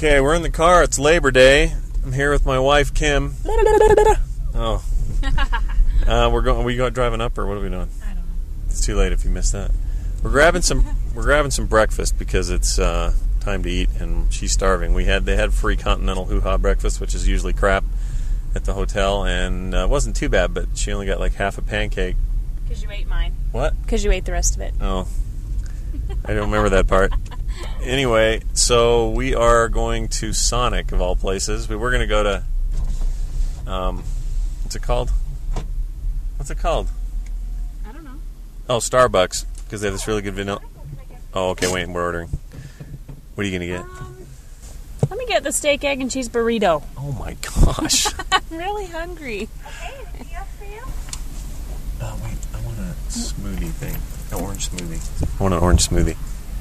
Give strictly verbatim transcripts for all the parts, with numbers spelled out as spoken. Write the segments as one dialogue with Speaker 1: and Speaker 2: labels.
Speaker 1: Okay, we're in the car. It's Labor Day. I'm here with my wife, Kim. Oh. Uh, we're going. Are we going driving up, or what are we doing?
Speaker 2: I don't know.
Speaker 1: It's too late if you missed that. We're grabbing some. We're grabbing some breakfast because it's uh, time to eat, and she's starving. We had they had free continental hoo-ha breakfast, which is usually crap at the hotel, and uh, it wasn't too bad. But she only got like half a pancake.
Speaker 2: Because you ate mine.
Speaker 1: What?
Speaker 2: Because you ate the rest of it.
Speaker 1: Oh, I don't remember that part. Anyway, so we are going to Sonic, of all places. We were going to go to, um, what's it called? What's it called?
Speaker 2: I don't know.
Speaker 1: Oh, Starbucks, because they have this really good vanilla. Oh, okay, wait, we're ordering. What are you going to get?
Speaker 2: Um, let me get the steak, egg, and cheese burrito.
Speaker 1: Oh, my gosh.
Speaker 2: I'm really hungry.
Speaker 3: Okay, anything else for you?
Speaker 1: Oh, wait, I want a smoothie thing. An orange smoothie. I want an orange smoothie.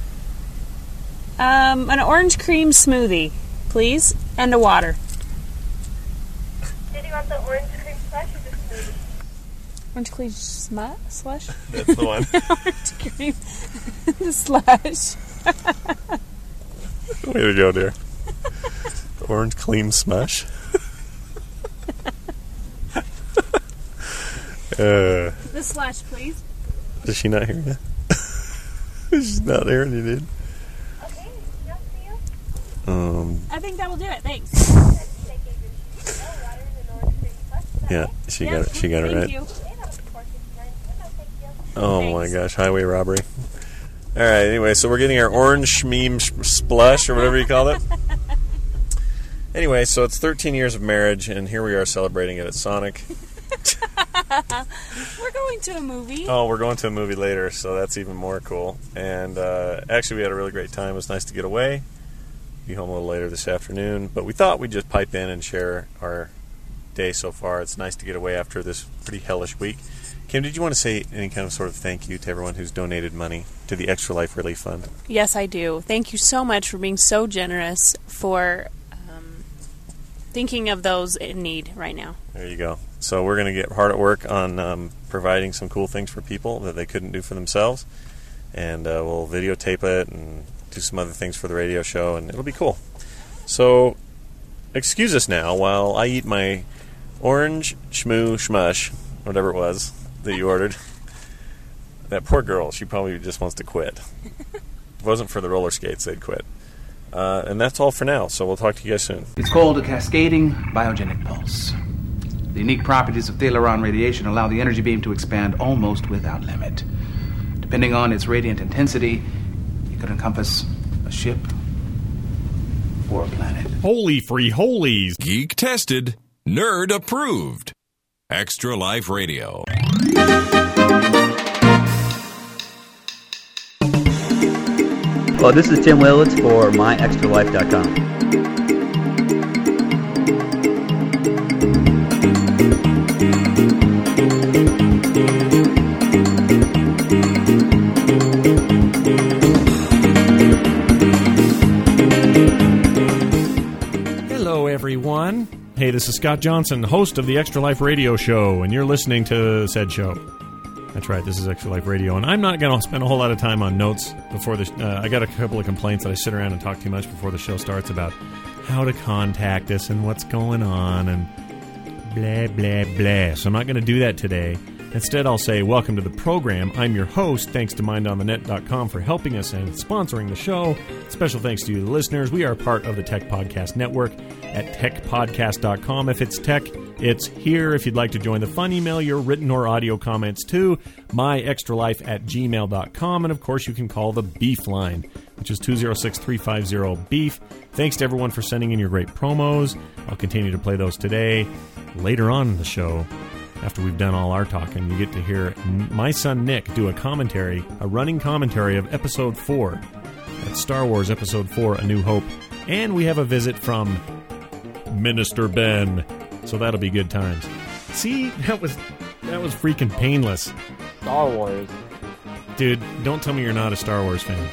Speaker 2: Um, an orange cream smoothie, please, and a water.
Speaker 3: Did you want the orange cream slush or the smoothie?
Speaker 2: Orange cream smu- slush?
Speaker 1: That's the one.
Speaker 2: Orange cream slush.
Speaker 1: Way to go, dear. Orange cream smush. uh,
Speaker 2: The slush, please.
Speaker 1: Is she not hearing you? She's not hearing you, dude.
Speaker 3: Okay, anything else for you?
Speaker 1: Um,
Speaker 2: I think that will do it. Thanks.
Speaker 3: That's steak, egg, and cheese, no water, and an orange cream slush. Is that
Speaker 1: yeah,
Speaker 3: okay?
Speaker 1: she
Speaker 2: Yeah,
Speaker 1: got it. She got it
Speaker 2: thank
Speaker 1: right.
Speaker 2: you.
Speaker 3: Okay, that was four fifty-nine. No, thank you.
Speaker 1: Oh
Speaker 2: Thanks.
Speaker 1: my gosh, highway robbery. All right, anyway, so we're getting our orange meme splush, or whatever you call it. Anyway, so it's thirteen years of marriage, and here we are celebrating it at Sonic.
Speaker 2: We're going to a movie.
Speaker 1: Oh, we're going to a movie later, so that's even more cool. And uh, actually, we had a really great time. It was nice to get away. Be home a little later this afternoon, but we thought we'd just pipe in and share our day so far. It's nice to get away after this pretty hellish week. Kim, did you want to say any kind of sort of thank you to everyone who's donated money to the Extra Life Relief Fund?
Speaker 2: Yes, I do. Thank you so much for being so generous, for um, thinking of those in need right now.
Speaker 1: There you go. So we're going to get hard at work on um, providing some cool things for people that they couldn't do for themselves. And uh, we'll videotape it and do some other things for the radio show, and it'll be cool. So excuse us now while I eat my orange shmoo shmush, whatever it was that you ordered. That poor girl, she probably just wants to quit. If it wasn't for the roller skates, they'd quit. Uh, and that's all for now, so we'll talk to you guys soon.
Speaker 4: It's called a cascading biogenic pulse. The unique properties of Thalaron radiation allow the energy beam to expand almost without limit. Depending on its radiant intensity, it could encompass a ship or a planet.
Speaker 5: Holy free holies!
Speaker 6: Geek tested, nerd approved. Extra Life Radio.
Speaker 7: Well, this is Tim Willits for my extra life dot com.
Speaker 5: Hello, everyone. Hey, this is Scott Johnson, host of the Extra Life Radio Show, and you're listening to said show. That's right, this is Extra Life Radio, and I'm not going to spend a whole lot of time on notes before the... Uh, I got a couple of complaints that I sit around and talk too much before the show starts about how to contact us and what's going on and blah, blah, blah. So I'm not going to do that today. Instead, I'll say, welcome to the program. I'm your host. Thanks to mind on the net dot com for helping us and sponsoring the show. Special thanks to you, the listeners. We are part of the Tech Podcast Network at tech podcast dot com. If it's tech, it's here. If you'd like to join the fun, email your written or audio comments to my extra life at gmail dot com. And, of course, you can call the Beef line, which is two oh six, three five zero, beef. Thanks to everyone for sending in your great promos. I'll continue to play those today. Later on in the show, after we've done all our talking, you get to hear my son Nick do a commentary, a running commentary of Episode four. That's Star Wars Episode four, A New Hope. And we have a visit from Minister Ben. So that'll be good times. See, that was that was freaking painless.
Speaker 8: Star Wars.
Speaker 5: Dude, don't tell me you're not a Star Wars fan.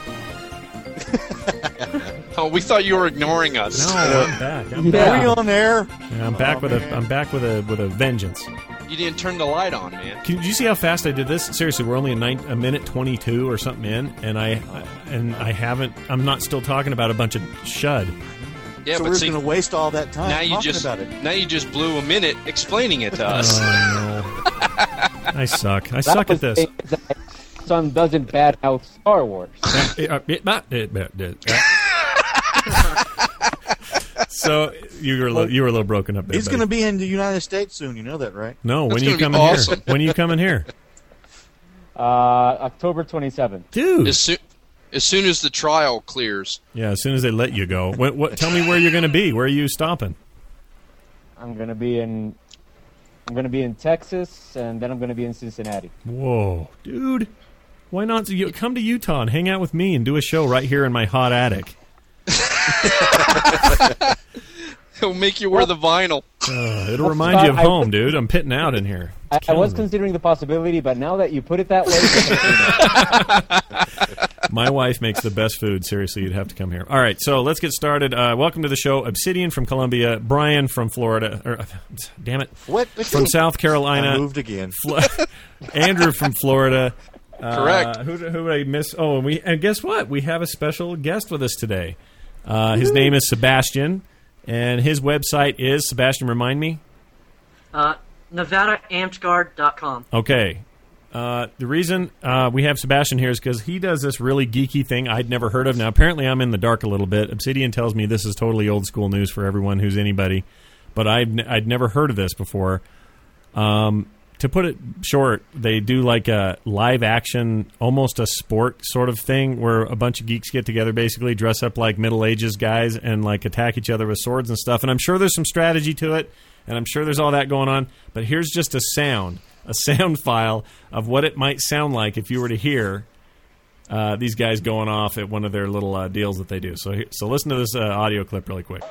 Speaker 8: Oh, we thought you were ignoring us.
Speaker 5: No, I'm back. I'm
Speaker 8: Yeah.
Speaker 5: back.
Speaker 8: Are we on air?
Speaker 5: Yeah, I'm back
Speaker 8: Oh,
Speaker 5: with
Speaker 8: man.
Speaker 5: a I'm back with a with a vengeance.
Speaker 8: You didn't turn the light on, man.
Speaker 5: Can, did you see how fast I did this? Seriously, we're only a, nine, a minute twenty-two or something in, and I, I and I haven't. I'm not still talking about a bunch of shud.
Speaker 8: Yeah,
Speaker 9: so
Speaker 8: but
Speaker 9: we're
Speaker 8: see,
Speaker 9: going to waste all that time
Speaker 8: now you
Speaker 9: talking
Speaker 8: just
Speaker 9: about it.
Speaker 8: now you just blew a minute explaining it to us.
Speaker 5: Oh, no. I suck. I suck at this.
Speaker 10: Son doesn't badmouth Star Wars.
Speaker 5: So you were a little, you were a little broken up there.
Speaker 9: He's going to be in the United States soon. You know that, right?
Speaker 5: No,
Speaker 8: That's
Speaker 5: when are you
Speaker 8: gonna be
Speaker 5: coming
Speaker 8: awesome.
Speaker 5: here? When are you coming here?
Speaker 10: Uh, October twenty-seventh.
Speaker 5: Dude.
Speaker 8: As soon as soon as the trial clears.
Speaker 5: Yeah, as soon as they let you go. What, what, tell me where you're going to be. Where are you stopping?
Speaker 10: I'm gonna be in. I'm gonna be in Texas, and then I'm gonna be in Cincinnati.
Speaker 5: Whoa, dude! Why not you come to Utah and hang out with me and do a show right here in my hot attic?
Speaker 8: He'll make you wear the vinyl.
Speaker 5: Uh, it'll remind you of home, dude. I'm pitting out in here.
Speaker 10: I, I was considering the possibility, but now that you put it that way,
Speaker 5: my wife makes the best food. Seriously, you'd have to come here. All right, so let's get started. Uh, welcome to the show. Obsidian from Columbia, Brian from Florida. Or, uh, damn it,
Speaker 9: what?
Speaker 5: From South Carolina.
Speaker 9: I moved again.
Speaker 5: Fl- Andrew from Florida.
Speaker 8: Correct.
Speaker 5: Uh, who, who did I miss? Oh, and we and guess what? We have a special guest with us today. Uh, his name is Sebastian, and his website is, Sebastian, remind me?
Speaker 11: Uh, Nevada Amped Guard dot com.
Speaker 5: Okay. Uh, the reason uh, we have Sebastian here is because he does this really geeky thing I'd never heard of. Now, apparently I'm in the dark a little bit. Obsidian tells me this is totally old school news for everyone who's anybody, but I'd, n- I'd never heard of this before. Um, to put it short, they do like a live action, almost a sport sort of thing where a bunch of geeks get together, basically dress up like Middle Ages guys and like attack each other with swords and stuff. And I'm sure there's some strategy to it, and I'm sure there's all that going on. But here's just a sound, a sound file of what it might sound like if you were to hear uh, these guys going off at one of their little uh, deals that they do. So, so listen to this uh, audio clip really quick.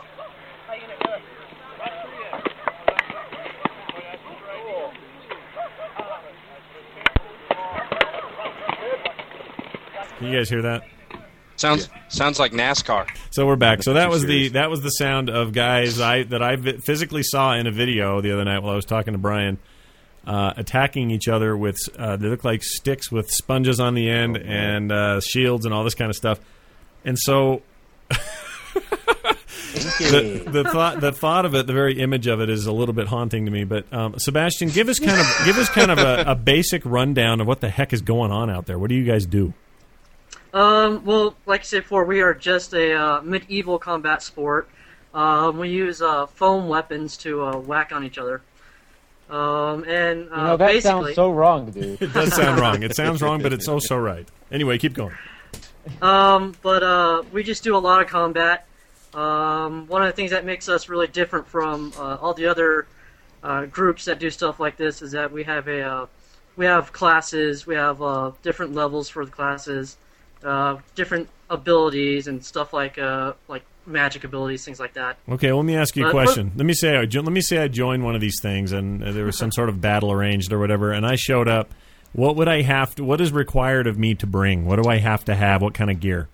Speaker 5: Can you guys hear that?
Speaker 8: Sounds yeah. sounds like NASCAR.
Speaker 5: So we're back. So that was the that was the sound of guys I that I physically saw in a video the other night while I was talking to Brian, uh, attacking each other with uh, they look like sticks with sponges on the end oh, and uh, shields and all this kind of stuff. And so the, the thought the thought of it, the very image of it, is a little bit haunting to me. But um, Sebastian, give us kind of give us kind of a, a basic rundown of what the heck is going on out there. What do you guys do?
Speaker 11: Um, well, like I said before, we are just a uh, medieval combat sport. Um, we use uh, foam weapons to uh, whack on each other. Um, and uh,
Speaker 10: you know, that
Speaker 11: basically,
Speaker 10: sounds so wrong, dude.
Speaker 5: It does sound wrong. It sounds wrong, but it's so so right. Anyway, keep going.
Speaker 11: Um, but uh, we just do a lot of combat. Um, one of the things that makes us really different from uh, all the other uh, groups that do stuff like this is that we have a uh, we have classes. We have uh, different levels for the classes. Uh, different abilities and stuff like uh, like magic abilities, things like that.
Speaker 5: Okay, well, let me ask you a
Speaker 11: Uh,
Speaker 5: question. Let me say I jo- let me say I joined one of these things, and uh, there was some sort of battle arranged or whatever, and I showed up. What would I have to? What is required of me to bring? What do I have to have? What kind of gear?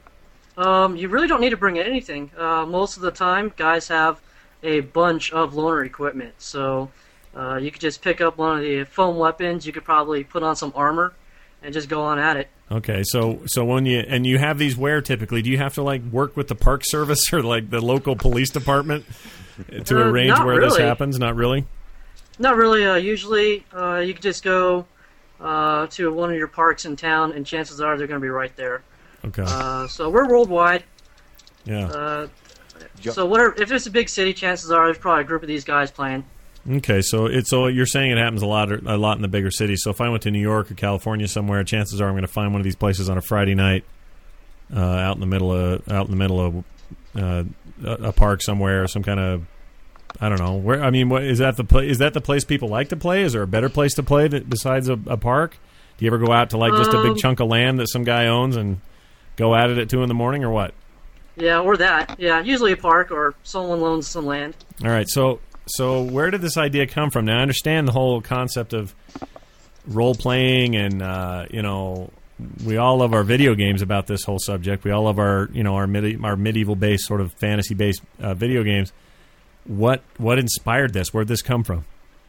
Speaker 11: Um, you really don't need to bring anything. Uh, most of the time, guys have a bunch of loaner equipment, so uh, you could just pick up one of the foam weapons. You could probably put on some armor and just go on at it.
Speaker 5: Okay, so so when you and you have these where typically, do you have to like work with the Park Service or like the local police department to
Speaker 11: Uh,
Speaker 5: arrange
Speaker 11: not
Speaker 5: where this
Speaker 11: really.
Speaker 5: happens? Not really.
Speaker 11: Not really. Uh, usually, uh, you could just go uh, to one of your parks in town, and chances are they're going to be right there.
Speaker 5: Okay.
Speaker 11: Uh, so we're worldwide.
Speaker 5: Yeah.
Speaker 11: Uh, so whatever, if it's a big city, chances are there's probably a group of these guys playing.
Speaker 5: Okay, so it's so you're saying it happens a lot a lot in the bigger cities. So if I went to New York or California somewhere, chances are I'm going to find one of these places on a Friday night, uh, out in the middle of out in the middle of uh, a, a park somewhere, some kind of I don't know where. I mean, what is that the pla- is that the place people like to play? Is there a better place to play that, besides a, a park? Do you ever go out to like just a big
Speaker 11: Um,
Speaker 5: chunk of land that some guy owns and go at it at two in the morning or what?
Speaker 11: Yeah, or that. Yeah, usually a park or someone loans some land.
Speaker 5: All right, so. So where did this idea come from? Now, I understand the whole concept of role-playing and, uh, you know, we all love our video games about this whole subject. We all love our, you know, our, midi- our medieval-based, sort of fantasy-based uh, video games. What what inspired this? Where did this come from?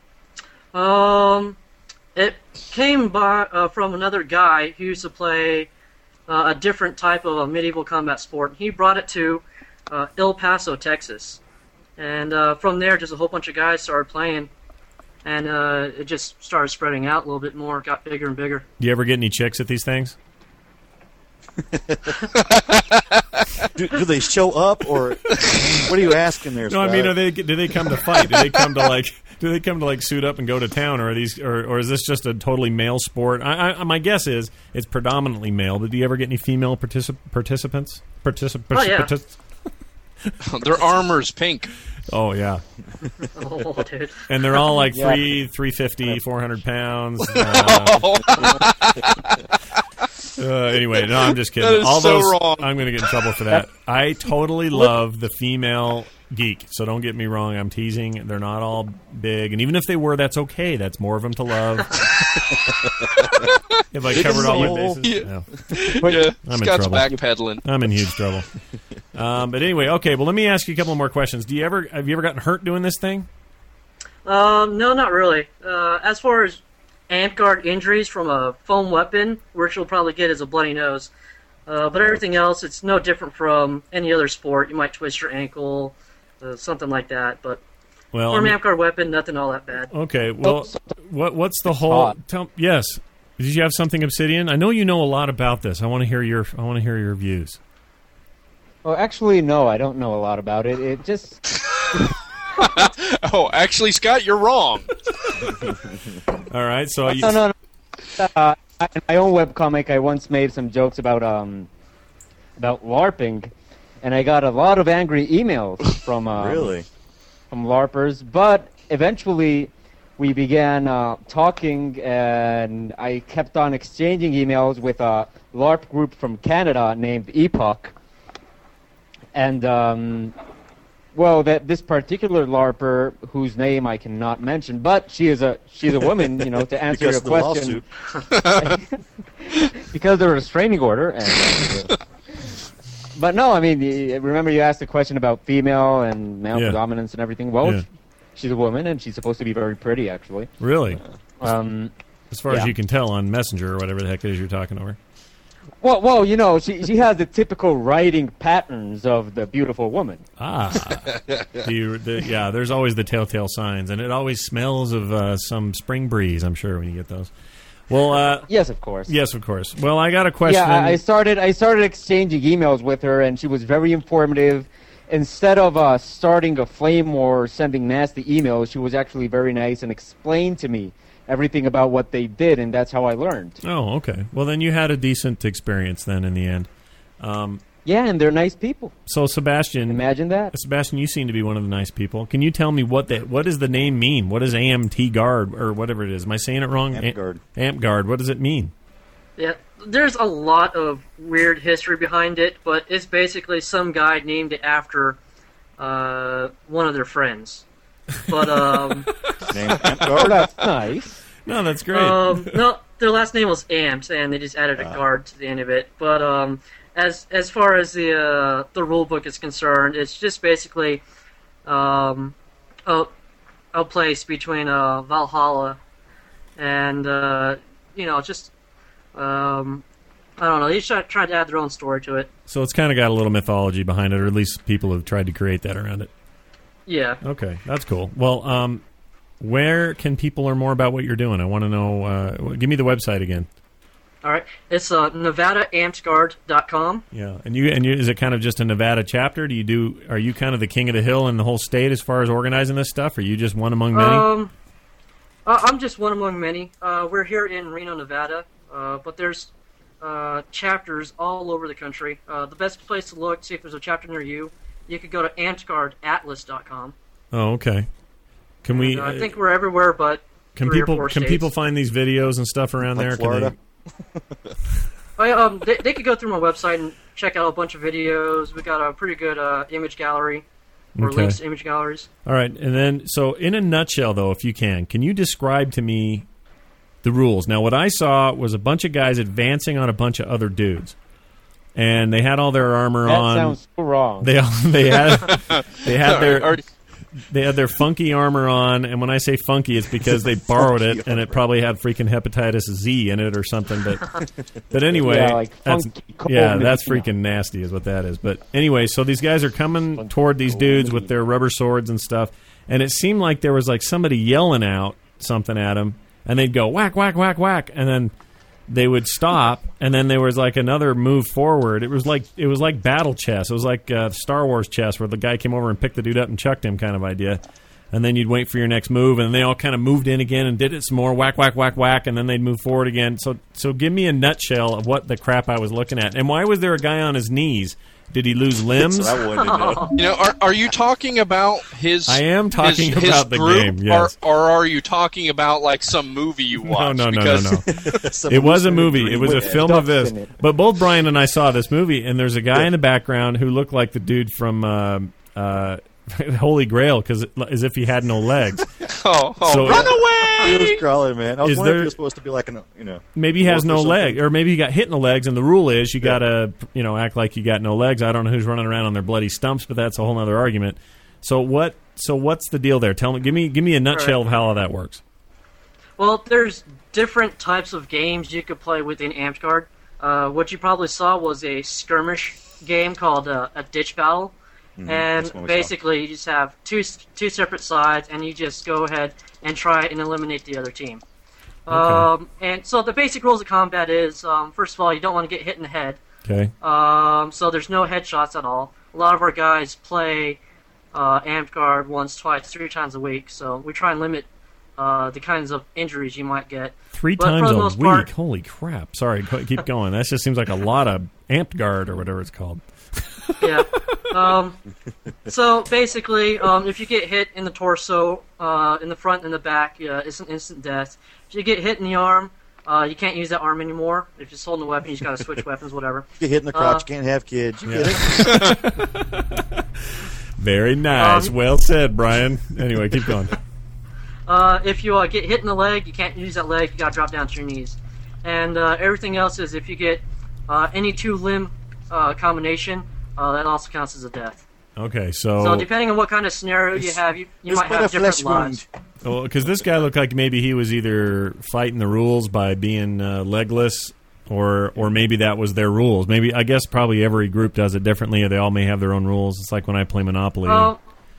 Speaker 11: Um, it came by uh, from another guy who used to play uh, a different type of a medieval combat sport. He brought it to uh, El Paso, Texas. And uh, from there, just a whole bunch of guys started playing, and uh, it just started spreading out a little bit more, got bigger and bigger.
Speaker 5: Do you ever get any chicks at these things?
Speaker 9: do, do they show up, or what are you asking there,
Speaker 5: No, I
Speaker 9: Scott?
Speaker 5: mean, are they, do they come to fight? Do they come to like, do they come to like suit up and go to town, or are these, or, or is this just a totally male sport? I, I, my guess is it's predominantly male. But do you ever get any female particip- participants? Particip-
Speaker 11: Oh, yeah.
Speaker 5: partic-
Speaker 8: Their armor's pink.
Speaker 5: Oh yeah.
Speaker 11: Oh, dude.
Speaker 5: And they're all like
Speaker 11: Yeah.
Speaker 5: three, three fifty, four hundred pounds. Uh, uh, anyway, no, I'm just kidding.
Speaker 8: That is
Speaker 5: all
Speaker 8: so
Speaker 5: those,
Speaker 8: wrong.
Speaker 5: I'm going to get in trouble for that. I totally love the female geek, so don't get me wrong. I'm teasing. They're not all big, and even if they were, that's okay. That's more of them to love. If I covered all my bases,
Speaker 8: Yeah.
Speaker 5: no.
Speaker 8: Yeah,
Speaker 5: I'm in
Speaker 8: Scott's
Speaker 5: trouble.
Speaker 8: backpedaling.
Speaker 5: I'm in huge trouble. Um, but anyway, okay. Well, let me ask you a couple more questions. Do you ever have you ever gotten hurt doing this thing?
Speaker 11: Um, no, not really. Uh, as far as amp guard injuries from a foam weapon, which you'll probably get is a bloody nose. Uh, but everything else, it's no different from any other sport. You might twist your ankle, uh, something like that. But
Speaker 5: Well,
Speaker 11: for
Speaker 5: I
Speaker 11: an
Speaker 5: mean-
Speaker 11: amp guard weapon, nothing all that bad.
Speaker 5: Okay. Well, what what's the whole? Tell, yes. Did you have something, Obsidian? I know you know a lot about this. I want to hear your I want to hear your views.
Speaker 10: Well, actually, no, I don't know a lot about it. It just...
Speaker 8: Oh, actually, Scott, you're wrong.
Speaker 5: All right. So you,
Speaker 10: no, no, no. Uh, in my own webcomic, I once made some jokes about um about LARPing, and I got a lot of angry emails from um,
Speaker 9: Really?
Speaker 10: from LARPers. But eventually, we began uh, talking, and I kept on exchanging emails with a LARP group from Canada named Epoch. And um, well, that this particular LARPer, whose name I cannot mention, but she is a she's a woman, you know, to answer
Speaker 9: Because
Speaker 10: your
Speaker 9: of the
Speaker 10: question. Because there was a restraining order. And, but no, I mean, y- remember you asked the question about female and male
Speaker 5: Yeah.
Speaker 10: dominance and everything. Well,
Speaker 5: Yeah.
Speaker 10: she's a woman, and she's supposed to be very pretty, actually.
Speaker 5: really,
Speaker 10: Um,
Speaker 5: as far as
Speaker 10: yeah.
Speaker 5: you can tell on Messenger or whatever the heck it is you're talking over.
Speaker 10: Well, well, you know, she she has the typical writing patterns of the beautiful woman.
Speaker 5: Ah, Do you, the, yeah. There's always the telltale signs, and it always smells of uh, some spring breeze. I'm sure when you get those. Well, uh,
Speaker 10: Yes, of course.
Speaker 5: yes, of course. Well, I got a question.
Speaker 10: Yeah, I, I started. I started exchanging emails with her, and she was very informative. Instead of uh, starting a flame or sending nasty emails, she was actually very nice and explained to me everything about what they did, and that's how I learned.
Speaker 5: Oh, okay. Well, then you had a decent experience then in the end. Um,
Speaker 10: Yeah, and they're nice people.
Speaker 5: so, Sebastian,
Speaker 10: Imagine that.
Speaker 5: Sebastian, you seem to be one of the nice people. Can you tell me what the, what does the name mean? What does A M T Guard or whatever it is? Am I saying it wrong?
Speaker 9: Amp Guard.
Speaker 5: Amp Guard. What does it mean?
Speaker 11: Yeah, there's a lot of weird history behind it, but it's basically some guy named it after uh, one of their friends. But um,
Speaker 9: Name Amp
Speaker 10: Oh,
Speaker 9: Guard?
Speaker 10: that's nice.
Speaker 5: No, that's great.
Speaker 11: um, no, their last name was Amps, and they just added a
Speaker 9: Ah.
Speaker 11: guard to the end of it. But um, as as far as the uh, the rule book is concerned, it's just basically um, a a place between uh, Valhalla and uh, you know just um, I don't know. They just try, tried to add their own story to it.
Speaker 5: So it's kind of got a little mythology behind it, or at least people have tried to create that around it.
Speaker 11: Yeah.
Speaker 5: Okay, that's cool. Well, um, where can people learn more about what you're doing? I want to know. Uh, give me the website again.
Speaker 11: All right. It's uh, Nevada Amped Guard dot com.
Speaker 5: Yeah, and you and you is it kind of just a Nevada chapter? Do you do? Are you kind of the king of the hill in the whole state as far as organizing this stuff? Or are you just one among many?
Speaker 11: Um, uh, I'm just one among many. Uh, we're here in Reno, Nevada, uh, but there's uh, chapters all over the country. Uh, the best place to look, see if there's a chapter near you, you could go to amped guard atlas dot com.
Speaker 5: Oh, okay. Can we?
Speaker 11: And, uh, I think we're everywhere, but
Speaker 5: Can
Speaker 11: three or
Speaker 5: people
Speaker 11: four
Speaker 5: can
Speaker 11: states.
Speaker 5: people find these videos and stuff around
Speaker 9: Like
Speaker 5: there?
Speaker 9: Florida?
Speaker 5: Can
Speaker 11: Oh, yeah, um, they, they could go through my website and check out a bunch of videos. We got a pretty good uh, image gallery, or
Speaker 5: Okay.
Speaker 11: links to image galleries.
Speaker 5: they, all right, and then so in a nutshell, though, if you can, can you describe to me the rules? Now, what I saw was a bunch of guys advancing on a bunch of other dudes, and they had all their armor
Speaker 10: That
Speaker 5: on.
Speaker 10: sounds so wrong.
Speaker 5: They they had they had their
Speaker 8: Are-
Speaker 5: they had their funky armor on, and when I say funky, it's because they borrowed it, and it probably had freaking hepatitis Z in it or something. But but anyway,
Speaker 10: Yeah, like
Speaker 5: that's,
Speaker 10: funky
Speaker 5: yeah,
Speaker 10: cold
Speaker 5: that's
Speaker 10: milk.
Speaker 5: freaking nasty, is what that is. But anyway, so these guys are coming toward these dudes with their rubber swords and stuff, and it seemed like there was like somebody yelling out something at them, and they'd go whack, whack, whack, whack, and then they would stop, and then there was like another move forward. It was like it was like battle chess. It was like uh, Star Wars chess, where the guy came over and picked the dude up and chucked him, kind of idea. And then you'd wait for your next move, and they all kind of moved in again and did it some more, whack, whack, whack, whack, and then they'd move forward again. So, so give me a nutshell of what the crap I was looking at, and why was there a guy on his knees? Did he lose limbs?
Speaker 9: That's what I wanted to know.
Speaker 8: You know, are, are you talking about his?
Speaker 5: I am talking
Speaker 8: his, his
Speaker 5: about the
Speaker 8: group,
Speaker 5: game, yes.
Speaker 8: Or, or are you talking about like some movie you
Speaker 5: No,
Speaker 8: watched?
Speaker 5: no, no,
Speaker 8: because
Speaker 5: no, no. It was a movie. It was a film of this. But both Brian and I saw this movie, and there's a guy in the background who looked like the dude from uh, uh, Holy Grail, because as if he had no legs.
Speaker 8: oh, oh
Speaker 5: So-
Speaker 8: run away!
Speaker 9: He was crawling, man. I was
Speaker 5: Is
Speaker 9: wondering
Speaker 5: there-
Speaker 9: if he was supposed to be like an, you know.
Speaker 5: Maybe he has
Speaker 9: wolf or
Speaker 5: no
Speaker 9: something.
Speaker 5: leg, or maybe he got hit in the legs, and the rule is you got to, you know, act like you got no legs. I don't know who's running around on their bloody stumps, but that's a whole other argument. So what? So what's the deal there? Tell me, give me, give me a nutshell of how all that works.
Speaker 11: Well, there's different types of games you could play within Amped Guard. Uh, what you probably saw was a skirmish game called uh, a ditch battle.
Speaker 9: Mhm, that's what
Speaker 11: And
Speaker 9: we
Speaker 11: basically, you just have two two separate sides, and you just go ahead and try and eliminate the other team. Um, and so the basic rules of combat is, um, first of all, you don't want to get hit in the head.
Speaker 5: Okay.
Speaker 11: Um, so there's no headshots at all. A lot of our guys play uh, Amped Guard once, twice, three times a week, so we try and limit uh, the kinds of injuries you might get.
Speaker 5: Three
Speaker 11: But for
Speaker 5: times
Speaker 11: the
Speaker 5: a
Speaker 11: most
Speaker 5: week.
Speaker 11: part-
Speaker 5: Holy crap! Sorry, go- keep going. That just seems like a lot of amped guard or whatever it's called.
Speaker 11: Yeah. Um, so basically, um, if you get hit in the torso, uh, in the front and the back, yeah, it's an instant death. If you get hit in the arm, uh, you can't use that arm anymore. If you're just holding a weapon, you just got to switch weapons, whatever.
Speaker 9: Get hit in the crotch,
Speaker 11: Uh,
Speaker 9: can't have kids. You
Speaker 5: Yeah.
Speaker 9: get it?
Speaker 5: Very nice.
Speaker 11: Um,
Speaker 5: well said, Brian. Anyway, keep going.
Speaker 11: Uh, if you uh, get hit in the leg, you can't use that leg. You got to drop down to your knees. And uh, everything else is if you get uh, any two limb uh, combination, uh, that also counts as a death.
Speaker 5: Okay, so
Speaker 11: So depending on what kind of scenario you have, you, you
Speaker 9: It's
Speaker 11: might
Speaker 9: but
Speaker 11: have
Speaker 9: a
Speaker 11: different
Speaker 9: flesh
Speaker 11: lives.
Speaker 9: wound.
Speaker 5: because this guy looked like maybe he was either fighting the rules by being uh, legless, or or maybe that was their rules. Maybe I guess probably every group does it differently, or they all may have their own rules. It's like when I play Monopoly.
Speaker 11: Uh,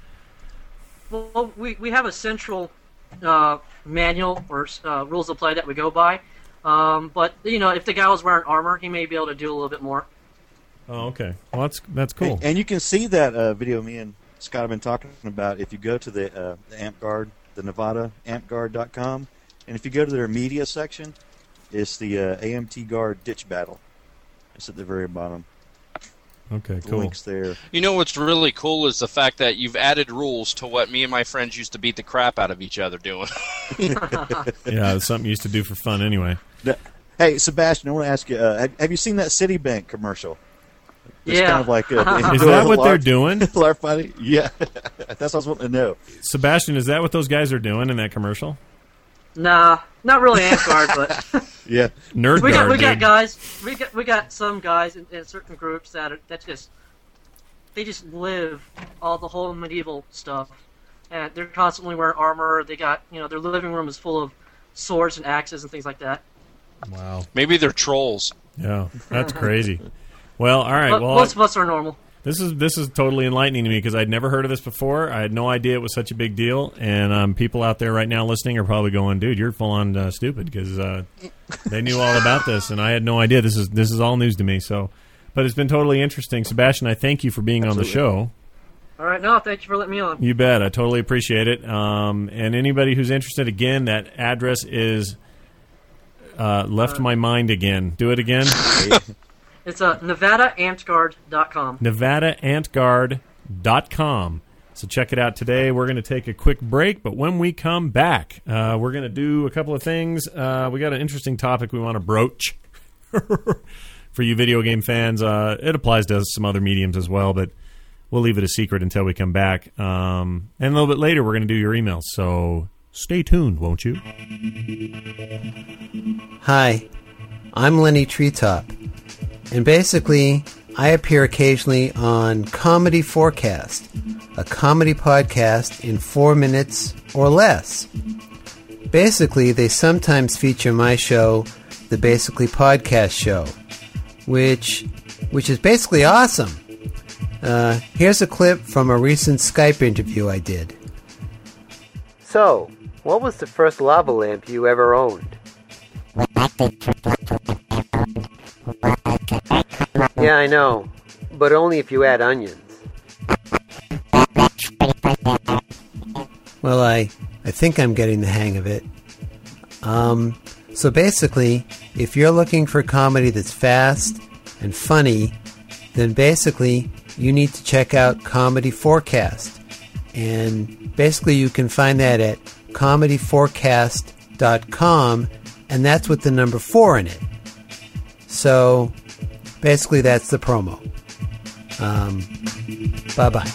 Speaker 11: well, we, we have a central uh, manual or uh, rules of play that we go by. Um, but, you know, if the guy was wearing armor, he may be able to do a little bit more.
Speaker 5: oh, okay. Well, that's that's cool.
Speaker 9: And, and you can see that uh, video me and Scott have been talking about if you go to the, uh, the Amp Guard, the Nevada Amp Guard dot com, and if you go to their media section, it's the uh, A M T Guard Ditch Battle. It's at the very bottom.
Speaker 5: Okay,
Speaker 9: The
Speaker 5: cool.
Speaker 9: link's there.
Speaker 8: You know what's really cool is the fact that you've added rules to what me and my friends used to beat the crap out of each other doing.
Speaker 5: Yeah, it's something you used to do for fun anyway.
Speaker 9: Now, hey, Sebastian, I want to ask you, uh, have, have you seen that Citibank commercial? It's
Speaker 11: Yeah.
Speaker 9: kind of like uh,
Speaker 5: Is that what they're doing?
Speaker 9: Larp fighting? Yeah. That's what I was wanting to know.
Speaker 5: Sebastian, is that what those guys are doing in that commercial?
Speaker 11: Nah, not really Amp Guard, but
Speaker 9: Yeah.
Speaker 5: Nerd
Speaker 11: we got
Speaker 5: guard,
Speaker 11: we got
Speaker 5: dude.
Speaker 11: guys we got we got some guys in, in certain groups that are, that just they just live all the whole medieval stuff, and they're constantly wearing armor. They got you know their living room is full of swords and axes and things like that.
Speaker 5: Wow.
Speaker 8: Maybe they're trolls.
Speaker 5: Yeah, that's crazy. Well, all right.
Speaker 11: But
Speaker 5: Well,
Speaker 11: most of us are normal.
Speaker 5: This is this is totally enlightening to me because I'd never heard of this before. I had no idea it was such a big deal, and um, people out there right now listening are probably going, "Dude, you're full on uh, stupid," because uh, they knew all about this, and I had no idea. This is this is all news to me. So, but it's been totally interesting, Sebastian. I thank you for being
Speaker 9: Absolutely.
Speaker 5: on the show.
Speaker 11: All right, no, thank you for letting me on.
Speaker 5: You bet. I totally appreciate it. Um, and anybody who's interested, again, that address is uh, left my mind again. Do it again.
Speaker 11: It's uh, Nevada Amped Guard dot com.
Speaker 5: Nevada Ant Guard dot com. So check it out today. We're going to take a quick break, but when we come back, uh, we're going to do a couple of things. Uh, we got an interesting topic we want to broach for you video game fans. Uh, it applies to some other mediums as well, but we'll leave it a secret until we come back. Um, and a little bit later, we're going to do your emails. So stay tuned, won't you?
Speaker 12: Hi, I'm Lenny Treetop. And basically, I appear occasionally on Comedy Forecast, a comedy podcast in four minutes or less. Basically, they sometimes feature my show, the Basically Podcast Show, which which is basically awesome. Uh, here's a clip from a recent Skype interview I did. So, what was the first lava lamp you ever owned? Yeah, I know, but only if you add onions. Well, I, I think I'm getting the hang of it. Um, so basically, if you're looking for comedy that's fast and funny, then basically you need to check out Comedy Forecast. And basically you can find that at comedy forecast dot com, and that's with the number four in it. So basically that's the promo. Um, bye-bye.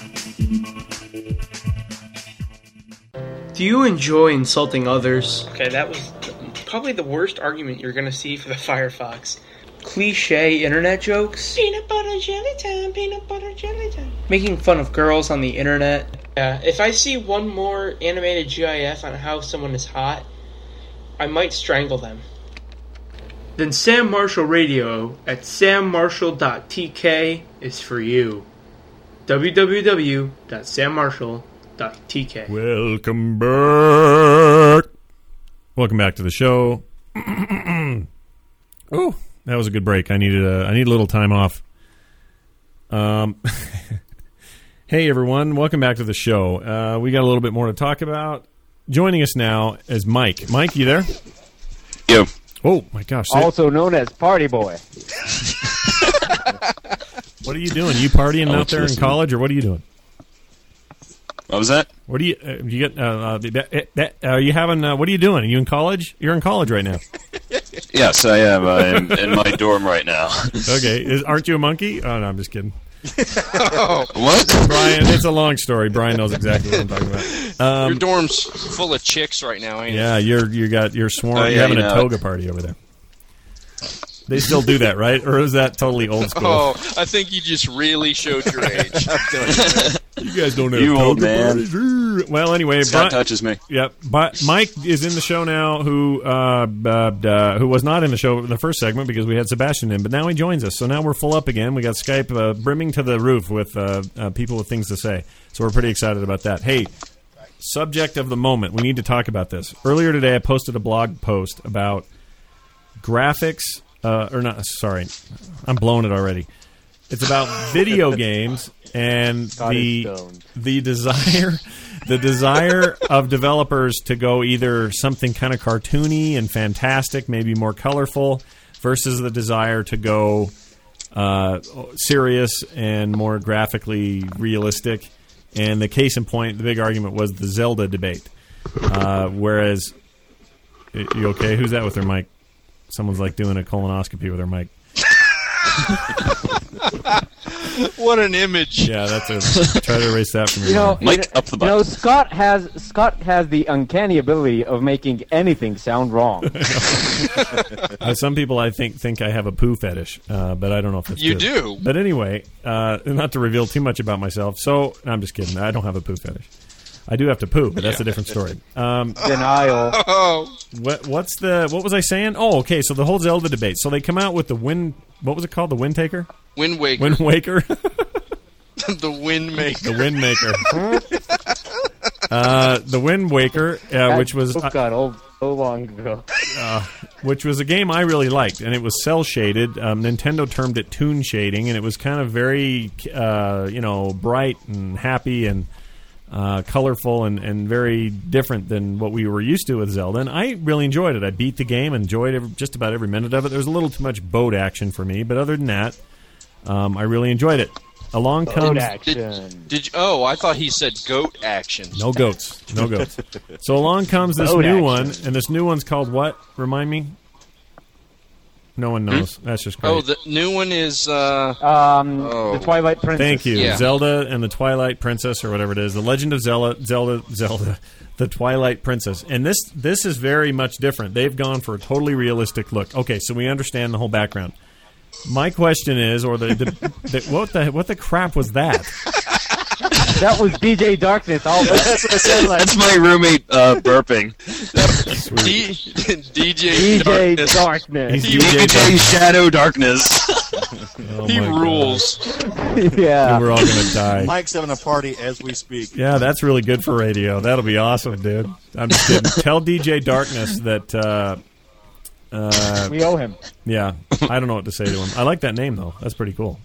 Speaker 13: Do you enjoy insulting others? Okay, that was probably the worst argument you're going to see for the Firefox. Cliche internet jokes? Peanut butter jelly time, peanut butter jelly time. Making fun of girls on the internet. Yeah, if I see one more animated GIF on how someone is hot, I might strangle them. Then Sam Marshall Radio at sam marshall dot t k is for you. w w w dot sam marshall dot t k.
Speaker 5: Welcome back. Welcome back to the show. Oh, that was a good break. I needed a I need a little time off. Um, hey everyone, welcome back to the show. Uh, we got a little bit more to talk about. Joining us now is Mike. Mike, you there?
Speaker 14: Yo.
Speaker 5: Oh my gosh!
Speaker 10: Also known as Party Boy.
Speaker 5: What are you doing? You partying
Speaker 14: Oh,
Speaker 5: out there in
Speaker 14: listen.
Speaker 5: college, or what are you doing?
Speaker 14: What was that?
Speaker 5: What do you uh, you get? Uh, uh, that, that, are you having? Uh, what are you doing? Are you in college? You're in college right now.
Speaker 14: Yes, I am. I am in my dorm right now.
Speaker 5: Okay, Is, aren't you a monkey? Oh no, I'm just kidding.
Speaker 14: What?
Speaker 5: Brian, it's a long story. Brian knows exactly what I'm talking about. Um,
Speaker 8: Your dorm's full of chicks right now, ain't
Speaker 5: yeah,
Speaker 8: it?
Speaker 5: you're you got you're sworn.
Speaker 14: Oh,
Speaker 5: you're
Speaker 14: yeah,
Speaker 5: having
Speaker 14: you
Speaker 5: a
Speaker 14: know
Speaker 5: toga
Speaker 14: it.
Speaker 5: party over there. They still do that, right? Or is that totally old school?
Speaker 8: Oh, I think you just really showed your age.
Speaker 5: You guys don't have
Speaker 14: You
Speaker 5: toga
Speaker 14: old man.
Speaker 5: parties. Well, anyway,
Speaker 14: Scott
Speaker 5: Bri-
Speaker 14: touches me.
Speaker 5: Yep, but Mike is in the show now. Who uh, uh, uh, who was not in the show in the first segment because we had Sebastian in, but now he joins us. So now we're full up again. We got Skype uh, brimming to the roof with uh, uh, people with things to say. So we're pretty excited about that. Hey, subject of the moment. We need to talk about this. Earlier today, I posted a blog post about graphics. Uh, or not? Sorry, I'm blowing it already. It's about video games and
Speaker 10: Scott
Speaker 5: the
Speaker 10: is stoned.
Speaker 5: the desire the desire of developers to go either something kind of cartoony and fantastic, maybe more colorful, versus the desire to go uh, serious and more graphically realistic. And the case in point, the big argument was the Zelda debate. Uh, whereas, you okay? Who's that with their mic? Someone's like doing a colonoscopy with their mic.
Speaker 8: What an image!
Speaker 5: Yeah, that's a. Try to erase that from your
Speaker 10: You know,
Speaker 5: mind.
Speaker 10: you
Speaker 14: Mike,
Speaker 10: know,
Speaker 14: up the
Speaker 10: you
Speaker 14: butt.
Speaker 10: know, Scott has Scott has the uncanny ability of making anything sound wrong.
Speaker 5: Uh, some people, I think, think I have a poo fetish, uh, but I don't know if it's
Speaker 8: You
Speaker 5: good.
Speaker 8: do.
Speaker 5: But anyway, uh, not to reveal too much about myself. So I'm just kidding. I don't have a poo fetish. I do have to poo, but that's a different story. Um,
Speaker 10: Denial.
Speaker 8: Oh,
Speaker 5: what, what's the? What was I saying? Oh, okay. So the whole Zelda debate. So they come out with the Wind. What was it called? The Wind Taker.
Speaker 8: Wind Waker.
Speaker 5: Wind Waker.
Speaker 8: The Wind Maker.
Speaker 5: The Wind Maker. uh, the Wind Waker, uh,
Speaker 10: That
Speaker 5: which was
Speaker 10: book got old so long ago.
Speaker 5: uh, which was a game I really liked, and it was cell shaded. Um, Nintendo termed it toon shading, and it was kind of very, uh, you know, bright and happy and uh, colorful and, and very different than what we were used to with Zelda. And I really enjoyed it. I beat the game, enjoyed every, just about every minute of it. There was a little too much boat action for me, but other than that, um, I really enjoyed it. Along comes
Speaker 8: Did, did you, oh, I thought he said goat action.
Speaker 5: no goats, no goats. So along comes this
Speaker 10: Boat
Speaker 5: new
Speaker 10: action.
Speaker 5: one, and this new one's called what? Remind me. No one knows. That's just great.
Speaker 8: Oh, the new one is. Uh,
Speaker 10: Um,
Speaker 8: oh.
Speaker 10: the Twilight Princess.
Speaker 5: Thank you,
Speaker 8: Yeah.
Speaker 5: Zelda and the Twilight Princess, or whatever it is, the Legend of Zelda, Zelda, Zelda, the Twilight Princess. And this this is very much different. They've gone for a totally realistic look. Okay, so we understand the whole background. My question is, or the, the, the what the what the crap was that?
Speaker 10: That was D J Darkness. All
Speaker 14: that's what I said. That's my roommate uh, burping.
Speaker 8: D- DJ
Speaker 10: D J
Speaker 8: Darkness.
Speaker 10: Darkness.
Speaker 14: D J Shadow Darkness.
Speaker 5: Oh
Speaker 8: he
Speaker 5: my God.
Speaker 8: rules.
Speaker 10: Yeah.
Speaker 5: We're all gonna die.
Speaker 9: Mike's having a party as we speak.
Speaker 5: Yeah, that's really good for radio. That'll be awesome, dude. I'm just kidding. Tell D J Darkness that. Uh, uh,
Speaker 10: we owe him.
Speaker 5: Yeah, I don't know what to say to him. I like that name though. That's pretty cool.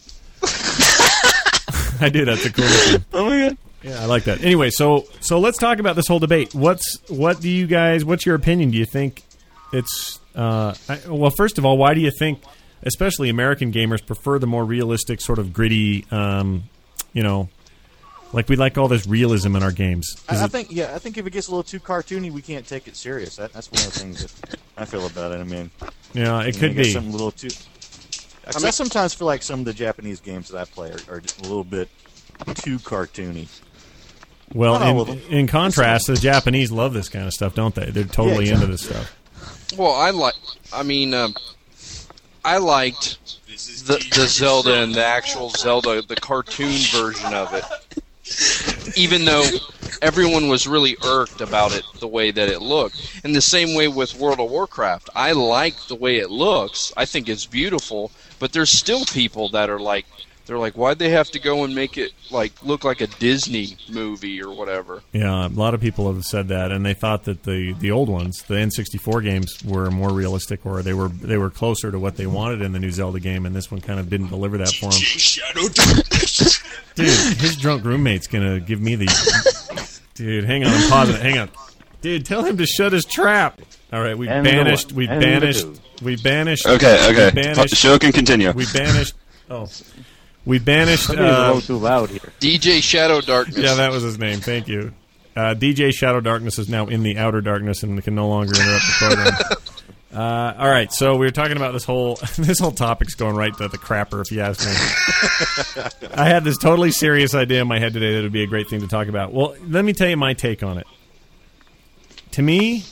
Speaker 5: I do. That's a cool name.
Speaker 14: Oh my God.
Speaker 5: Yeah, I like that. Anyway, so so let's talk about this whole debate. What's what do you guys? What's your opinion? Do you think it's uh, I, well? First of all, why do you think, especially American gamers, prefer the more realistic, sort of gritty? Um, you know, like we like all this realism in our games.
Speaker 9: I,
Speaker 5: Is
Speaker 9: I
Speaker 5: it-
Speaker 9: think, yeah, I think if it gets a little too cartoony, we can't take it serious. That, that's one of the things that I feel about it. I mean,
Speaker 5: Yeah, it
Speaker 9: you
Speaker 5: could
Speaker 9: know, get
Speaker 5: be.
Speaker 9: something a little too. I, I sometimes feel like some of the Japanese games that I play are, are just a little bit too cartoony.
Speaker 5: Well,
Speaker 9: Not all of
Speaker 5: in,
Speaker 9: them.
Speaker 5: in contrast, the Japanese love this kind of stuff, don't they? They're totally
Speaker 9: Yeah,
Speaker 5: into
Speaker 9: exactly.
Speaker 5: this stuff.
Speaker 8: Well, I like. I mean, um, I liked the the Zelda and the actual Zelda, the cartoon version of it. Even though everyone was really irked about it, the way that it looked. And the same way with World of Warcraft. I like the way it looks. I think it's beautiful. But there's still people that are like, they're like, why'd they have to go and make it like look like a Disney movie or whatever?
Speaker 5: Yeah, a lot of people have said that, and they thought that the, the old ones, the N sixty-four games, were more realistic, or they were they were closer to what they wanted in the new Zelda game, and this one kind of didn't deliver that for them. Dude, his drunk roommate's gonna give me the. Dude, hang on, I'm pausing it. Hang on, dude, tell him to shut his trap. All right, we
Speaker 14: And the
Speaker 5: banished.
Speaker 14: what?
Speaker 5: We
Speaker 14: And the
Speaker 5: banished.
Speaker 14: who?
Speaker 5: We banished.
Speaker 14: Okay, okay.
Speaker 5: We banished,
Speaker 14: The show can continue.
Speaker 5: We banished. Oh, we banished.
Speaker 10: Somebody's a
Speaker 5: Uh,
Speaker 10: little too loud here.
Speaker 8: D J Shadow Darkness.
Speaker 5: yeah, that was his name. Thank you. Uh, D J Shadow Darkness is now in the outer darkness and can no longer interrupt the program. Uh, all right, so we were talking about this whole this whole topic's going right to the crapper, if you ask me. I had this totally serious idea in my head today that it would be a great thing to talk about. Well, let me tell you my take on it. To me,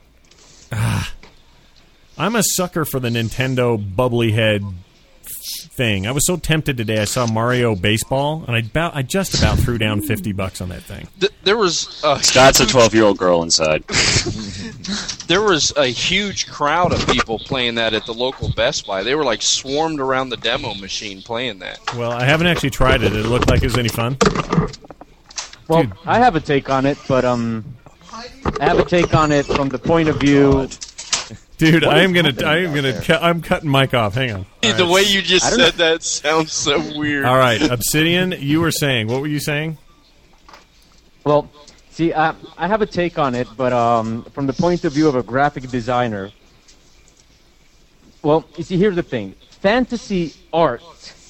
Speaker 5: ah, I'm a sucker for the Nintendo bubbly head thing. I was so tempted today. I saw Mario Baseball, and I about I just about threw down fifty bucks on that thing.
Speaker 8: Th- there was a
Speaker 14: Scott's a twelve-year-old girl inside.
Speaker 8: There was a huge crowd of people playing that at the local Best Buy. They were like swarmed around the demo machine playing that.
Speaker 5: Well, I haven't actually tried it. Did it look like it was any fun?
Speaker 10: Well, I have a take on it, but um, I have a take on it from the point of view.
Speaker 5: Dude,
Speaker 10: What
Speaker 5: I
Speaker 10: is
Speaker 5: am gonna,
Speaker 10: happening
Speaker 5: I am gonna, cu- I'm cutting Mike off. Hang on. All
Speaker 8: The
Speaker 5: right.
Speaker 8: way you just
Speaker 10: I don't
Speaker 8: said that sounds so weird.
Speaker 5: All right, Obsidian, you were saying. What were you saying?
Speaker 10: Well, see, I, I have a take on it, but um, from the point of view of a graphic designer. Well, you see, here's the thing: fantasy art,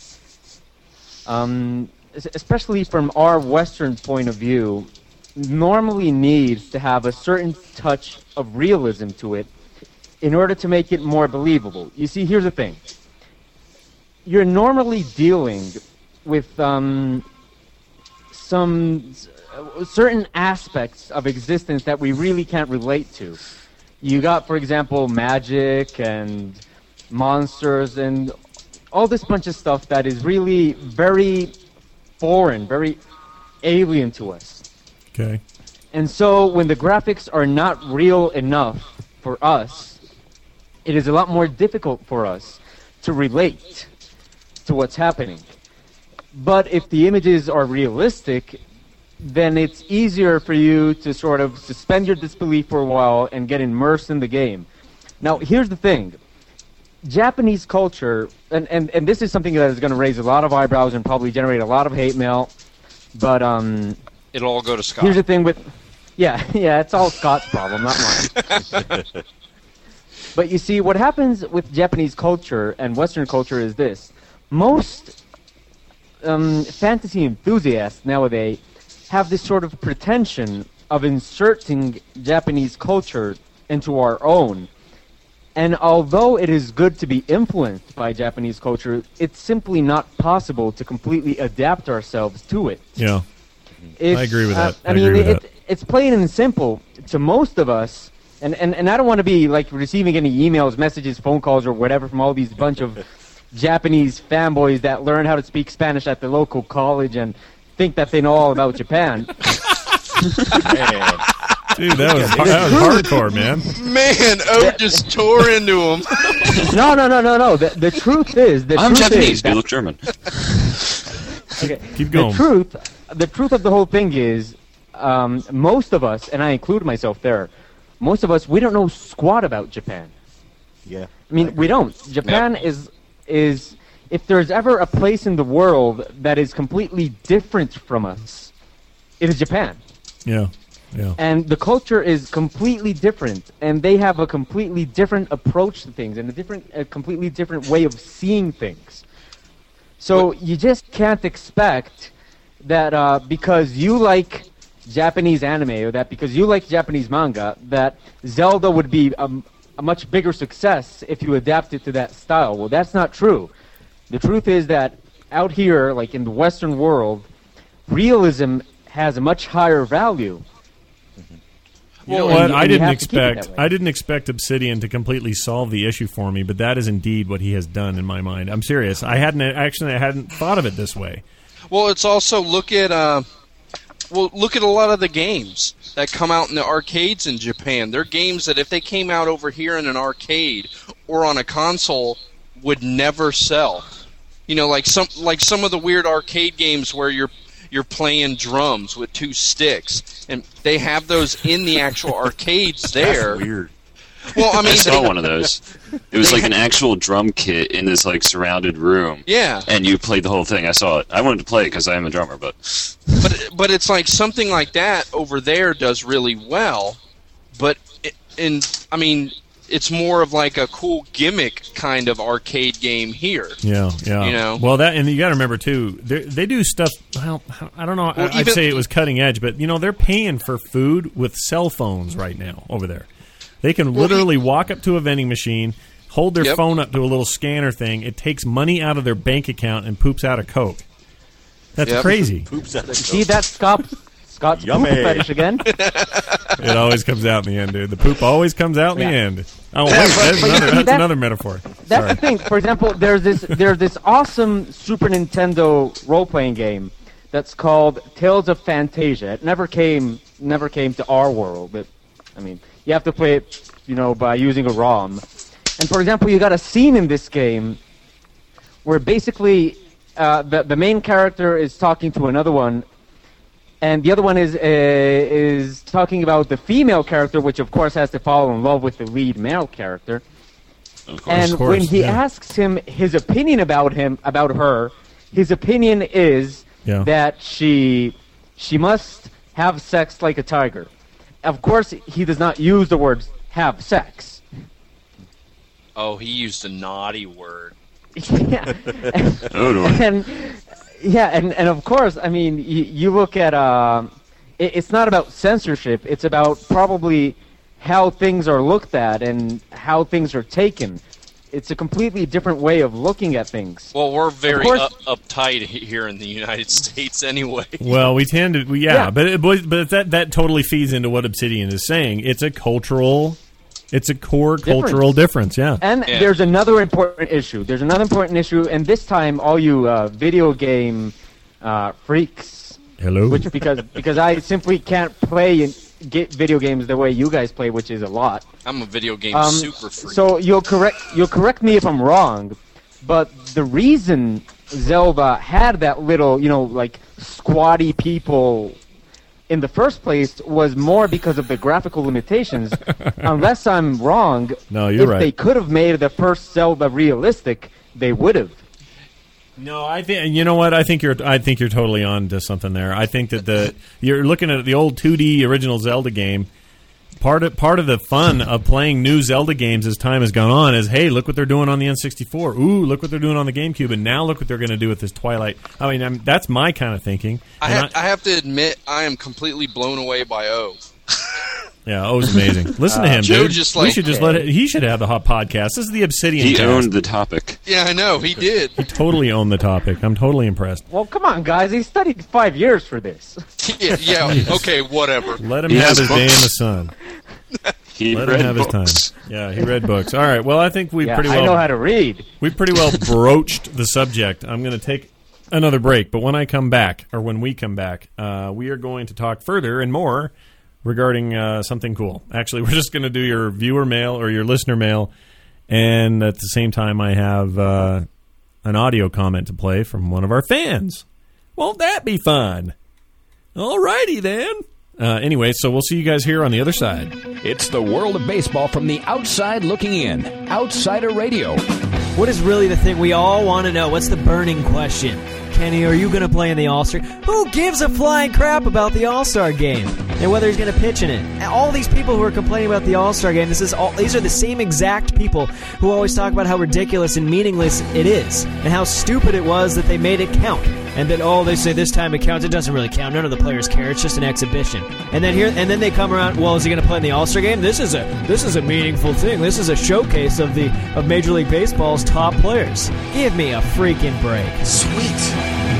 Speaker 10: um, es- especially from our Western point of view, normally needs to have a certain touch of realism to it in order to make it more believable. You see, here's the thing: you're normally dealing with um, some uh, certain aspects of existence that we really can't relate to. You got, for example, magic and monsters and all this bunch of stuff that is really very foreign, very alien to us.
Speaker 5: Okay.
Speaker 10: And so when the graphics are not real enough for us, it is a lot more difficult for us to relate to what's happening. But if the images are realistic, then it's easier for you to sort of suspend your disbelief for a while and get immersed in the game. Now, here's the thing. Japanese culture, and, and, and this is something that is going to raise a lot of eyebrows and probably generate a lot of hate mail, but um,
Speaker 8: It'll all go to Scott.
Speaker 10: here's the thing with... Yeah, yeah, it's all Scott's problem, not mine. But you see, what happens with Japanese culture and Western culture is this. Most um, fantasy enthusiasts nowadays have this sort of pretension of inserting Japanese culture into our own. And although it is good to be influenced by Japanese culture, it's simply not possible to completely adapt ourselves to it.
Speaker 5: Yeah.
Speaker 10: It's,
Speaker 5: I agree with
Speaker 10: uh,
Speaker 5: that.
Speaker 10: I,
Speaker 5: I
Speaker 10: mean,
Speaker 5: agree with
Speaker 10: it,
Speaker 5: that.
Speaker 10: it's plain and simple to most of us. And, and, and I don't want to be like receiving any emails, messages, phone calls, or whatever from all these bunch of Japanese fanboys that learn how to speak Spanish at the local college and think that they know all about Japan.
Speaker 5: Man. Dude, that was, that was hardcore, man.
Speaker 8: Man, O just tore into him.
Speaker 10: No, no, no, no, no. The, the truth is, the
Speaker 14: I'm
Speaker 10: truth
Speaker 14: Japanese.
Speaker 10: is
Speaker 14: You
Speaker 10: that-
Speaker 14: look German.
Speaker 10: Okay.
Speaker 5: Keep going.
Speaker 10: The truth, the truth of the whole thing is, um, most of us, and I include myself there, most of us, we don't know squat about Japan.
Speaker 9: Yeah.
Speaker 10: I mean, we don't. Japan
Speaker 8: Yep.
Speaker 10: is is if there's ever a place in the world that is completely different from us, it is Japan.
Speaker 5: Yeah. Yeah.
Speaker 10: And the culture is completely different, and they have a completely different approach to things and a different, a completely different way of seeing things. So you just can't expect that uh, because you like Japanese anime or that because you like Japanese manga, that Zelda would be a, a much bigger success if you adapt it to that style. Well, that's not true. The truth is that out here, like in the Western world, realism has a much higher value.
Speaker 5: You know
Speaker 10: And
Speaker 5: what?
Speaker 10: you-
Speaker 5: I
Speaker 10: and you
Speaker 5: didn't
Speaker 10: have to keep it
Speaker 5: expect
Speaker 10: that way.
Speaker 5: I didn't expect Obsidian to completely solve the issue for me, but that is indeed what he has done in my mind. I'm serious. I hadn't actually I hadn't thought of it this way.
Speaker 8: Well, it's also look at uh, well look at a lot of the games that come out in the arcades in Japan. They're games that if they came out over here in an arcade or on a console would never sell. You know, like some like some of the weird arcade games where you're you're playing drums with two sticks, and they have those in the actual arcades there.
Speaker 9: That's weird.
Speaker 8: Well, I mean,
Speaker 14: I saw one of those. It was like an actual drum kit in this like surrounded room.
Speaker 8: Yeah.
Speaker 14: And you played the whole thing. I saw it. I wanted to play it because I am a drummer, but
Speaker 8: But but it's like something like that over there does really well, but it, in I mean it's more of like a cool gimmick kind of arcade game here.
Speaker 5: Yeah, yeah.
Speaker 8: You know?
Speaker 5: Well, that and you got to remember too. They they do stuff. Well, I don't know.
Speaker 8: Well,
Speaker 5: I'd
Speaker 8: even-
Speaker 5: say it was cutting edge, but you know they're paying for food with cell phones right now over there. They can
Speaker 8: Well,
Speaker 5: literally walk up to a vending machine, hold their
Speaker 8: Yep.
Speaker 5: phone up to a little scanner thing. It takes money out of their bank account and poops out a Coke. That's
Speaker 8: Yep.
Speaker 5: crazy.
Speaker 9: Poops out of
Speaker 10: See that Scott Scott's poop
Speaker 9: Yummy.
Speaker 10: fetish again?
Speaker 5: It always comes out in the end, dude. The poop always comes out in the
Speaker 10: Yeah.
Speaker 5: end. Oh, wait, that's,
Speaker 10: but you
Speaker 5: another,
Speaker 10: see,
Speaker 5: that's
Speaker 10: that-
Speaker 5: another metaphor.
Speaker 10: That's
Speaker 5: Sorry.
Speaker 10: the thing. For example, there's this there's this awesome Super Nintendo role playing game that's called Tales of Fantasia. It never came never came to our world, but I mean, you have to play it, you know, by using a ROM. And for example, you got a scene in this game where basically uh, the the main character is talking to another one, and the other one is uh, is talking about the female character, which of course has to fall in love with the lead male character.
Speaker 14: of course.
Speaker 10: And
Speaker 5: Of course,
Speaker 10: when he
Speaker 5: yeah.
Speaker 10: asks him his opinion about him about her, his opinion is
Speaker 5: Yeah.
Speaker 10: that she she must have sex like a tiger. Of course, he does not use the words "have sex."
Speaker 8: Oh, he used a naughty word.
Speaker 10: yeah.
Speaker 14: Oh, no.
Speaker 10: and yeah, and, and of course, I mean, you, you look at um, it, it's not about censorship. It's about probably how things are looked at and how things are taken. It's a completely different way of looking at things.
Speaker 8: Well, we're very
Speaker 10: course-
Speaker 8: up, uptight he- here in the United States anyway.
Speaker 5: Well, we tend to, we, yeah,
Speaker 10: Yeah.
Speaker 5: but it, but but that that totally feeds into what Obsidian is saying. It's a cultural, it's a core
Speaker 10: Difference.
Speaker 5: cultural difference. Yeah,
Speaker 10: And
Speaker 8: Yeah.
Speaker 10: there's another important issue. There's another important issue, and this time, all you uh, video game uh, freaks,
Speaker 5: hello.
Speaker 10: which because because I simply can't play and get video games the way you guys play, which is a lot.
Speaker 8: I'm a video game
Speaker 10: Um,
Speaker 8: super freak.
Speaker 10: So you'll correct you'll correct me if I'm wrong, but the reason Zelda had that little, you know, like squatty people in the first place was more because of the graphical limitations. Unless I'm wrong,
Speaker 5: No, you're
Speaker 10: if
Speaker 5: right.
Speaker 10: they could have made the first Zelda realistic, they would have.
Speaker 5: No, I think you know what I think you're. I think you're totally on to something there. I think that the you're looking at the old two D original Zelda game. Part of part of the fun of playing new Zelda games as time has gone on is, hey, look what they're doing on the N sixty-four. Ooh, look what they're doing on the GameCube, and now look what they're going to do with this Twilight. I mean, I'm, that's my kind of thinking.
Speaker 8: I,
Speaker 5: And
Speaker 8: ha- I have to admit, I am completely blown away by O.
Speaker 5: Yeah, oh, it's amazing. Listen to
Speaker 8: Uh,
Speaker 5: him,
Speaker 8: Joe
Speaker 5: dude.
Speaker 8: just
Speaker 5: we
Speaker 8: like-
Speaker 5: should just let it. He should have the hot podcast. This is the Obsidian.
Speaker 14: He
Speaker 5: cast.
Speaker 14: owned the topic.
Speaker 8: Yeah, I know, he did.
Speaker 5: He totally owned the topic. I'm totally impressed.
Speaker 10: Well, come on, guys. He studied five years for this.
Speaker 8: yeah, yeah, okay, whatever.
Speaker 5: Let him
Speaker 14: He
Speaker 5: have
Speaker 14: has
Speaker 5: his day in
Speaker 14: books.
Speaker 5: the sun.
Speaker 14: He
Speaker 5: Let
Speaker 14: read
Speaker 5: him have
Speaker 14: books.
Speaker 5: his time. Yeah, he read books. All right. Well, I think we
Speaker 10: Yeah,
Speaker 5: pretty
Speaker 10: I
Speaker 5: well
Speaker 10: know how to read.
Speaker 5: We pretty well broached the subject. I'm going to take another break, but when I come back, or when we come back, uh, we are going to talk further and more regarding uh, something cool. Actually, we're just going to do your viewer mail or your listener mail, and at the same time, I have uh, an audio comment to play from one of our fans. Won't that be fun? All righty then. Uh, anyway, so we'll see you guys here on the other side.
Speaker 15: It's the world of baseball from the outside looking in. Outsider Radio.
Speaker 16: What is really the thing we all want to know? What's the burning question? Kenny, are you going to play in the All-Star? Who gives a flying crap about the All-Star game and whether he's going to pitch in it? And all these people who are complaining about the All-Star game, this is all, these are the same exact people who always talk about how ridiculous and meaningless it is and how stupid it was that they made it count. And then, oh, they say this time it counts. It doesn't really count. None of the players care. It's just an exhibition. And then here, and then they come around. Well, is he going to play in the All-Star game? This is a this is a meaningful thing. This is a showcase of the of Major League Baseball's top players. Give me a freaking break.
Speaker 17: Sweet.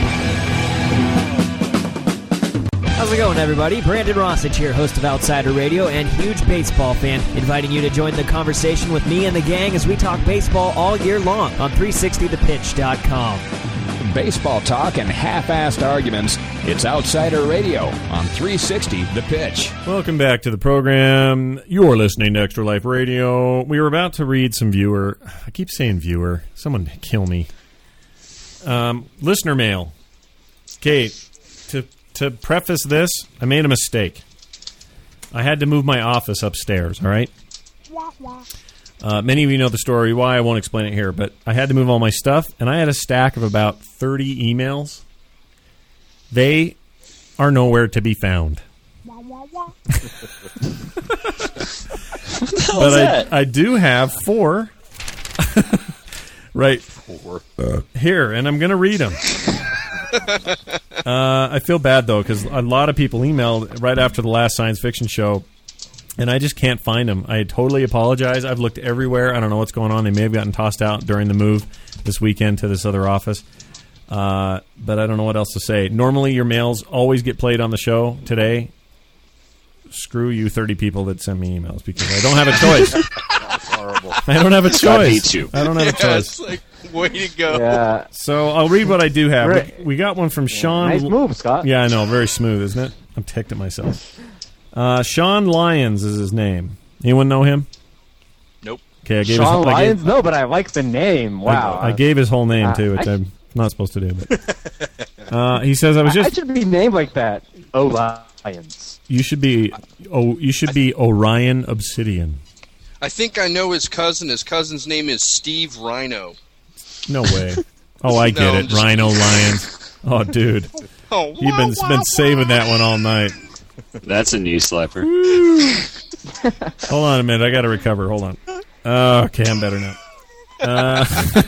Speaker 16: How's it going, everybody? Brandon Rossich here, host of Outsider Radio and huge baseball fan, inviting you to join the conversation with me and the gang as we talk baseball all year long on three sixty the pitch dot com.
Speaker 15: Baseball talk and half-assed arguments. It's Outsider Radio on three sixty The Pitch.
Speaker 5: Welcome back to the program. You're listening to Extra Life Radio. We were about to read some viewer. I keep saying viewer. Someone kill me. Um, listener mail. Kate, to to preface this, I made a mistake. I had to move my office upstairs. All right. Uh, many of you know the story. Why I won't explain it here, but I had to move all my stuff, and I had a stack of about thirty emails. They are nowhere to be found. But I, I do have four right four. Uh, here, and I'm going to read them. uh, I feel bad, though, because a lot of people emailed right after the last science fiction show, and I just can't find them. I totally apologize. I've looked everywhere. I don't know what's going on. They may have gotten tossed out during the move this weekend to this other office. Uh, but I don't know what else to say. Normally, your mails always get played on the show. Today, screw you thirty people that send me emails because I don't have a choice.
Speaker 9: That's horrible.
Speaker 5: I don't have a
Speaker 14: Scott
Speaker 5: choice.
Speaker 14: hates you.
Speaker 5: I don't have a
Speaker 8: Yeah,
Speaker 5: choice.
Speaker 8: it's like, way to go.
Speaker 10: Yeah.
Speaker 5: So I'll read what I do have.
Speaker 10: Right.
Speaker 5: We, we got one from Sean.
Speaker 10: Nice move, Scott.
Speaker 5: Yeah, I know. Very smooth, isn't it? I'm ticked at myself. Uh, Sean Lyons is his name. Anyone know him?
Speaker 8: Nope.
Speaker 5: Okay, I gave
Speaker 10: Sean
Speaker 5: his, I
Speaker 10: Lyons?
Speaker 5: gave,
Speaker 10: No, but I like the name. Wow.
Speaker 5: I, I gave his whole name
Speaker 10: Uh,
Speaker 5: too, which
Speaker 10: I-
Speaker 5: I'm not supposed to do. But uh, he says I was
Speaker 10: I
Speaker 5: just.
Speaker 10: should be named like that. Oh, Lions.
Speaker 5: You should be. Oh, you should be Orion Obsidian.
Speaker 8: I think I know his cousin. His cousin's name is Steve Rhino.
Speaker 5: No way. Oh, I get
Speaker 8: No, I'm
Speaker 5: it.
Speaker 8: just-
Speaker 5: Rhino Lions. Oh, dude.
Speaker 8: Oh,
Speaker 5: You've been been saving that one all night.
Speaker 14: That's a knee slapper.
Speaker 5: Hold on a minute. I got to recover. Hold on. Uh, okay, I'm better now. Uh,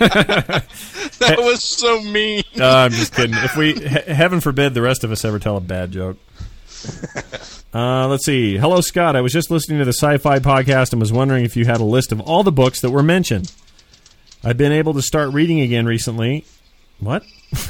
Speaker 8: That was so mean.
Speaker 5: uh, I'm just kidding. If we, he- heaven forbid, the rest of us ever tell a bad joke. Uh, let's see. Hello, Scott. I was just listening to the Sci-Fi podcast and was wondering if you had a list of all the books that were mentioned. I've been able to start reading again recently. What?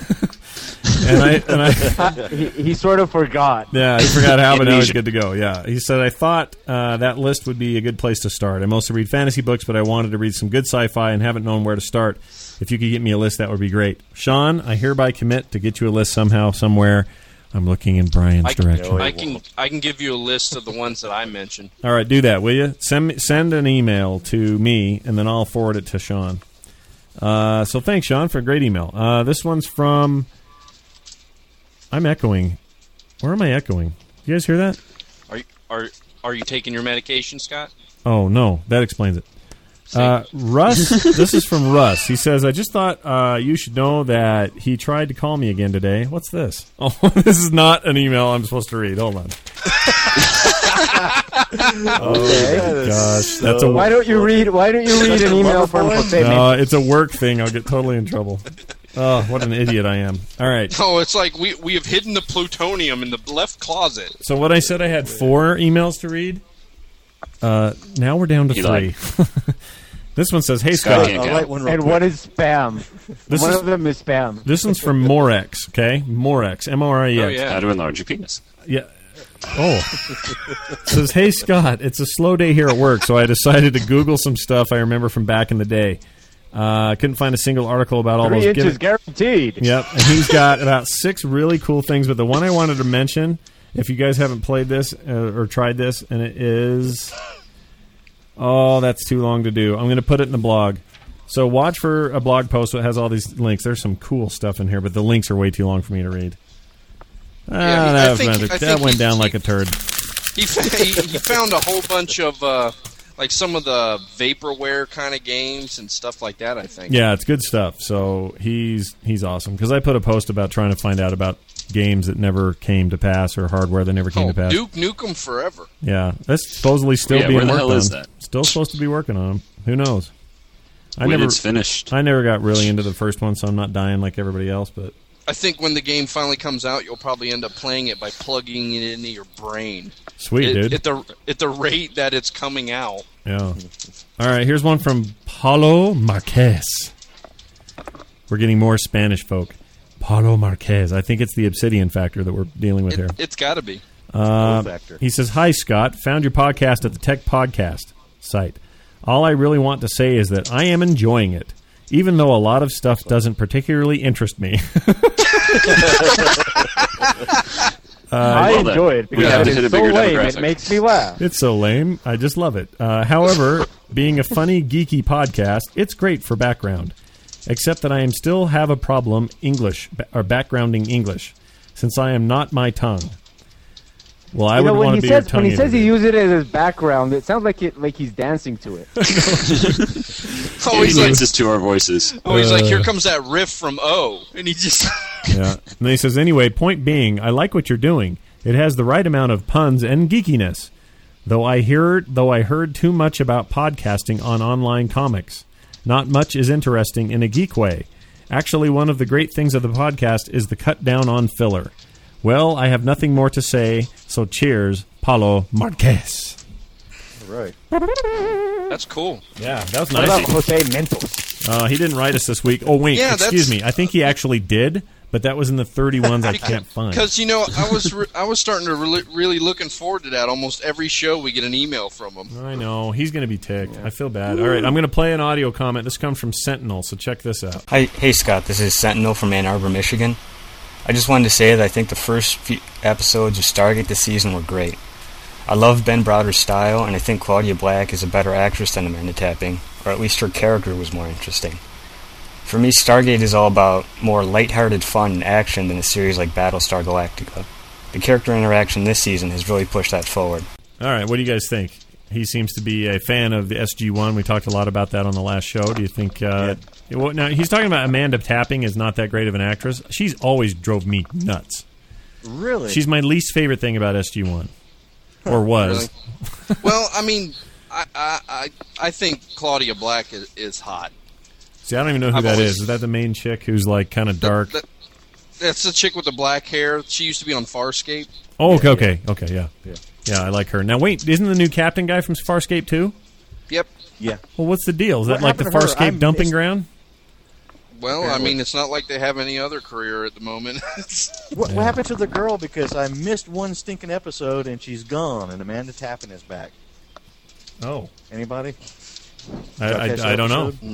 Speaker 5: and I, and I,
Speaker 10: he, he sort of forgot.
Speaker 5: yeah, he forgot how, but now he's
Speaker 14: Amnesia.
Speaker 5: good to go. Yeah, he said I thought uh, that list would be a good place to start. I mostly read fantasy books, but I wanted to read some good sci-fi and haven't known where to start. If you could get me a list, that would be great. Sean, I hereby commit to get you a list somehow, somewhere. I'm looking in Brian's
Speaker 8: I can,
Speaker 5: direction.
Speaker 8: I can I can give you a list of the ones that I mentioned.
Speaker 5: All right, do that, will you? Send me, send an email to me, and then I'll forward it to Sean. Uh, so thanks, Sean, for a great email. Uh, this one's from... I'm echoing. Where am I echoing? You guys hear that?
Speaker 8: Are you are are you taking your medication, Scott?
Speaker 5: Oh, no. That explains it. Uh, Russ, this is from Russ. He says, I just thought uh, you should know that he tried to call me again today. What's this? Oh, this is not an email I'm supposed to read. Hold on. Oh, gosh. That's a,
Speaker 10: Why don't you read? Why don't you read an email from Jose?
Speaker 5: no, it's a work thing. I'll get totally in trouble. Oh, what an idiot I am. All right.
Speaker 8: Oh, it's like we we have hidden the plutonium in the left closet.
Speaker 5: So what I said I had four emails to read, uh, now we're down to
Speaker 14: You
Speaker 5: three. This one says, hey,
Speaker 14: Scott
Speaker 5: Scott.
Speaker 14: can't
Speaker 9: I'll write one real
Speaker 10: And
Speaker 9: quick.
Speaker 10: one is spam.
Speaker 5: This
Speaker 10: one
Speaker 5: is-
Speaker 10: of them is spam.
Speaker 5: This one's from Morex, okay? Morex, M O R E X.
Speaker 8: Oh, yeah.
Speaker 14: How to enlarge your penis.
Speaker 5: Yeah. Oh. Says, hey, Scott, it's a slow day here at work, so I decided to Google some stuff I remember from back in the day. I uh, couldn't find a single article about all
Speaker 10: Three
Speaker 5: those.
Speaker 10: inches
Speaker 5: Given-
Speaker 10: guaranteed.
Speaker 5: Yep, and he's got about six really cool things, but the one I wanted to mention, if you guys haven't played this uh, or tried this, and it is... Oh, that's too long to do. I'm going to put it in the blog. So watch for a blog post that has all these links. There's some cool stuff in here, but the links are way too long for me to read. Ah,
Speaker 8: Yeah, I mean,
Speaker 5: that
Speaker 8: I
Speaker 5: was
Speaker 8: think-
Speaker 5: rather-
Speaker 8: I
Speaker 5: that
Speaker 8: think
Speaker 5: went
Speaker 8: he-
Speaker 5: down like a turd.
Speaker 8: He, fa- he he found a whole bunch of uh, like some of the vaporware kind of games and stuff like that. I think.
Speaker 5: Yeah, it's good stuff. So he's he's awesome because I put a post about trying to find out about games that never came to pass or hardware that never came
Speaker 8: Oh,
Speaker 5: to pass.
Speaker 8: Duke Nukem Forever.
Speaker 5: Yeah, that's supposedly still
Speaker 14: Yeah,
Speaker 5: being
Speaker 14: where the
Speaker 5: worked
Speaker 14: hell
Speaker 5: on.
Speaker 14: is that?
Speaker 5: Still supposed to be working on them. Who knows? I
Speaker 14: When
Speaker 5: never,
Speaker 14: it's finished.
Speaker 5: I never got really into the first one, so I'm not dying like everybody else. But
Speaker 8: I think when the game finally comes out, you'll probably end up playing it by plugging it into your brain.
Speaker 5: Sweet,
Speaker 8: It-
Speaker 5: dude.
Speaker 8: At the at the rate that it's coming out.
Speaker 5: yeah. All right, here's one from Paulo Marquez. We're getting more Spanish folk. Paulo Marquez. I think it's the Obsidian factor that we're dealing with
Speaker 8: It,
Speaker 5: here.
Speaker 8: it's got to be.
Speaker 5: Uh,
Speaker 9: factor.
Speaker 5: he says, hi, Scott. Found your podcast at the Tech Podcast site. All I really want to say is that I am enjoying it, even though a lot of stuff doesn't particularly interest me. Uh,
Speaker 10: I
Speaker 14: well,
Speaker 10: enjoy
Speaker 14: then.
Speaker 10: it
Speaker 14: We
Speaker 10: because
Speaker 14: have to
Speaker 10: it
Speaker 14: hit a
Speaker 10: is so
Speaker 14: bigger
Speaker 10: lame.
Speaker 14: demographic.
Speaker 10: It makes me laugh.
Speaker 5: It's so lame. I just love it. Uh, however, being a funny, geeky podcast, it's great for background. Except that I am still have a problem English ba- or backgrounding English, since I am not my tongue. Well, I
Speaker 10: you know,
Speaker 5: would
Speaker 10: when
Speaker 5: want
Speaker 10: he
Speaker 5: to be
Speaker 10: says
Speaker 5: your tongue.
Speaker 10: when he says he
Speaker 5: interview.
Speaker 10: uses it as his background, it sounds like it like he's dancing to it.
Speaker 8: Oh,
Speaker 14: he
Speaker 8: he's like,
Speaker 14: dances to our voices.
Speaker 8: oh, he's like,
Speaker 5: Uh,
Speaker 8: here comes that riff from O, and he just.
Speaker 5: Yeah. And then he says, anyway, point being, I like what you're doing. It has the right amount of puns and geekiness. Though I heard, though I heard too much about podcasting on online comics. Not much is interesting in a geek way. Actually, one of the great things of the podcast is the cut down on filler. Well, I have nothing more to say, so cheers, Paulo Marquez.
Speaker 9: All right.
Speaker 8: That's cool.
Speaker 5: Yeah, that was
Speaker 10: What
Speaker 5: nice.
Speaker 10: about Jose Mentos?
Speaker 5: Uh, he didn't write us this week. Oh, wait,
Speaker 8: Yeah,
Speaker 5: excuse
Speaker 8: that's-
Speaker 5: me. I think he actually did, but that was in the thirty-ones I can't find.
Speaker 8: Because you know, I was re- I was starting to really, really looking forward to that. Almost every show we get an email from him.
Speaker 5: I know. He's going to be ticked. I feel bad. All right, I'm going to play an audio comment. This comes from Sentinel, so check this out.
Speaker 17: Hi, hey Scott, this is Sentinel from Ann Arbor, Michigan. I just wanted to say that I think the first few episodes of Stargate this season were great. I love Ben Browder's style, and I think Claudia Black is a better actress than Amanda Tapping, or at least her character was more interesting. For me, Stargate is all about more lighthearted fun and action than a series like Battlestar Galactica. The character interaction this season has really pushed that forward.
Speaker 5: All right, what do you guys think? He seems to be a fan of the S G one. We talked a lot about that on the last show. Do you think... Uh, well, now, he's talking about Amanda Tapping is not that great of an actress. She's always drove me nuts.
Speaker 9: Really?
Speaker 5: She's my least favorite thing about S G one. Or was.
Speaker 8: Really? Well, I mean, I, I I I think Claudia Black is, is hot.
Speaker 5: See, I don't even know who
Speaker 8: I've
Speaker 5: that
Speaker 8: always-
Speaker 5: is. Is that the main chick who's, like, kind of dark?
Speaker 8: That, that's the chick with the black hair. She used to be on Farscape.
Speaker 5: Oh, okay, okay, okay, yeah. yeah. Yeah, I like her. Now, wait, isn't the new captain guy from Farscape, too?
Speaker 8: Yep.
Speaker 9: Yeah.
Speaker 5: Well, what's the deal? Is
Speaker 9: What
Speaker 5: that like the
Speaker 9: happened to her? I
Speaker 5: Farscape dumping
Speaker 9: missed-
Speaker 5: ground?
Speaker 8: Well, I
Speaker 9: Apparently.
Speaker 8: mean, it's not like they have any other career at the moment.
Speaker 9: What, what happened to the girl? Because I missed one stinking episode and she's gone, and Amanda Tapping is back.
Speaker 5: Oh.
Speaker 9: Anybody?
Speaker 5: I,
Speaker 9: Did
Speaker 5: I,
Speaker 9: catch
Speaker 5: I
Speaker 9: that
Speaker 5: don't know.
Speaker 9: episode?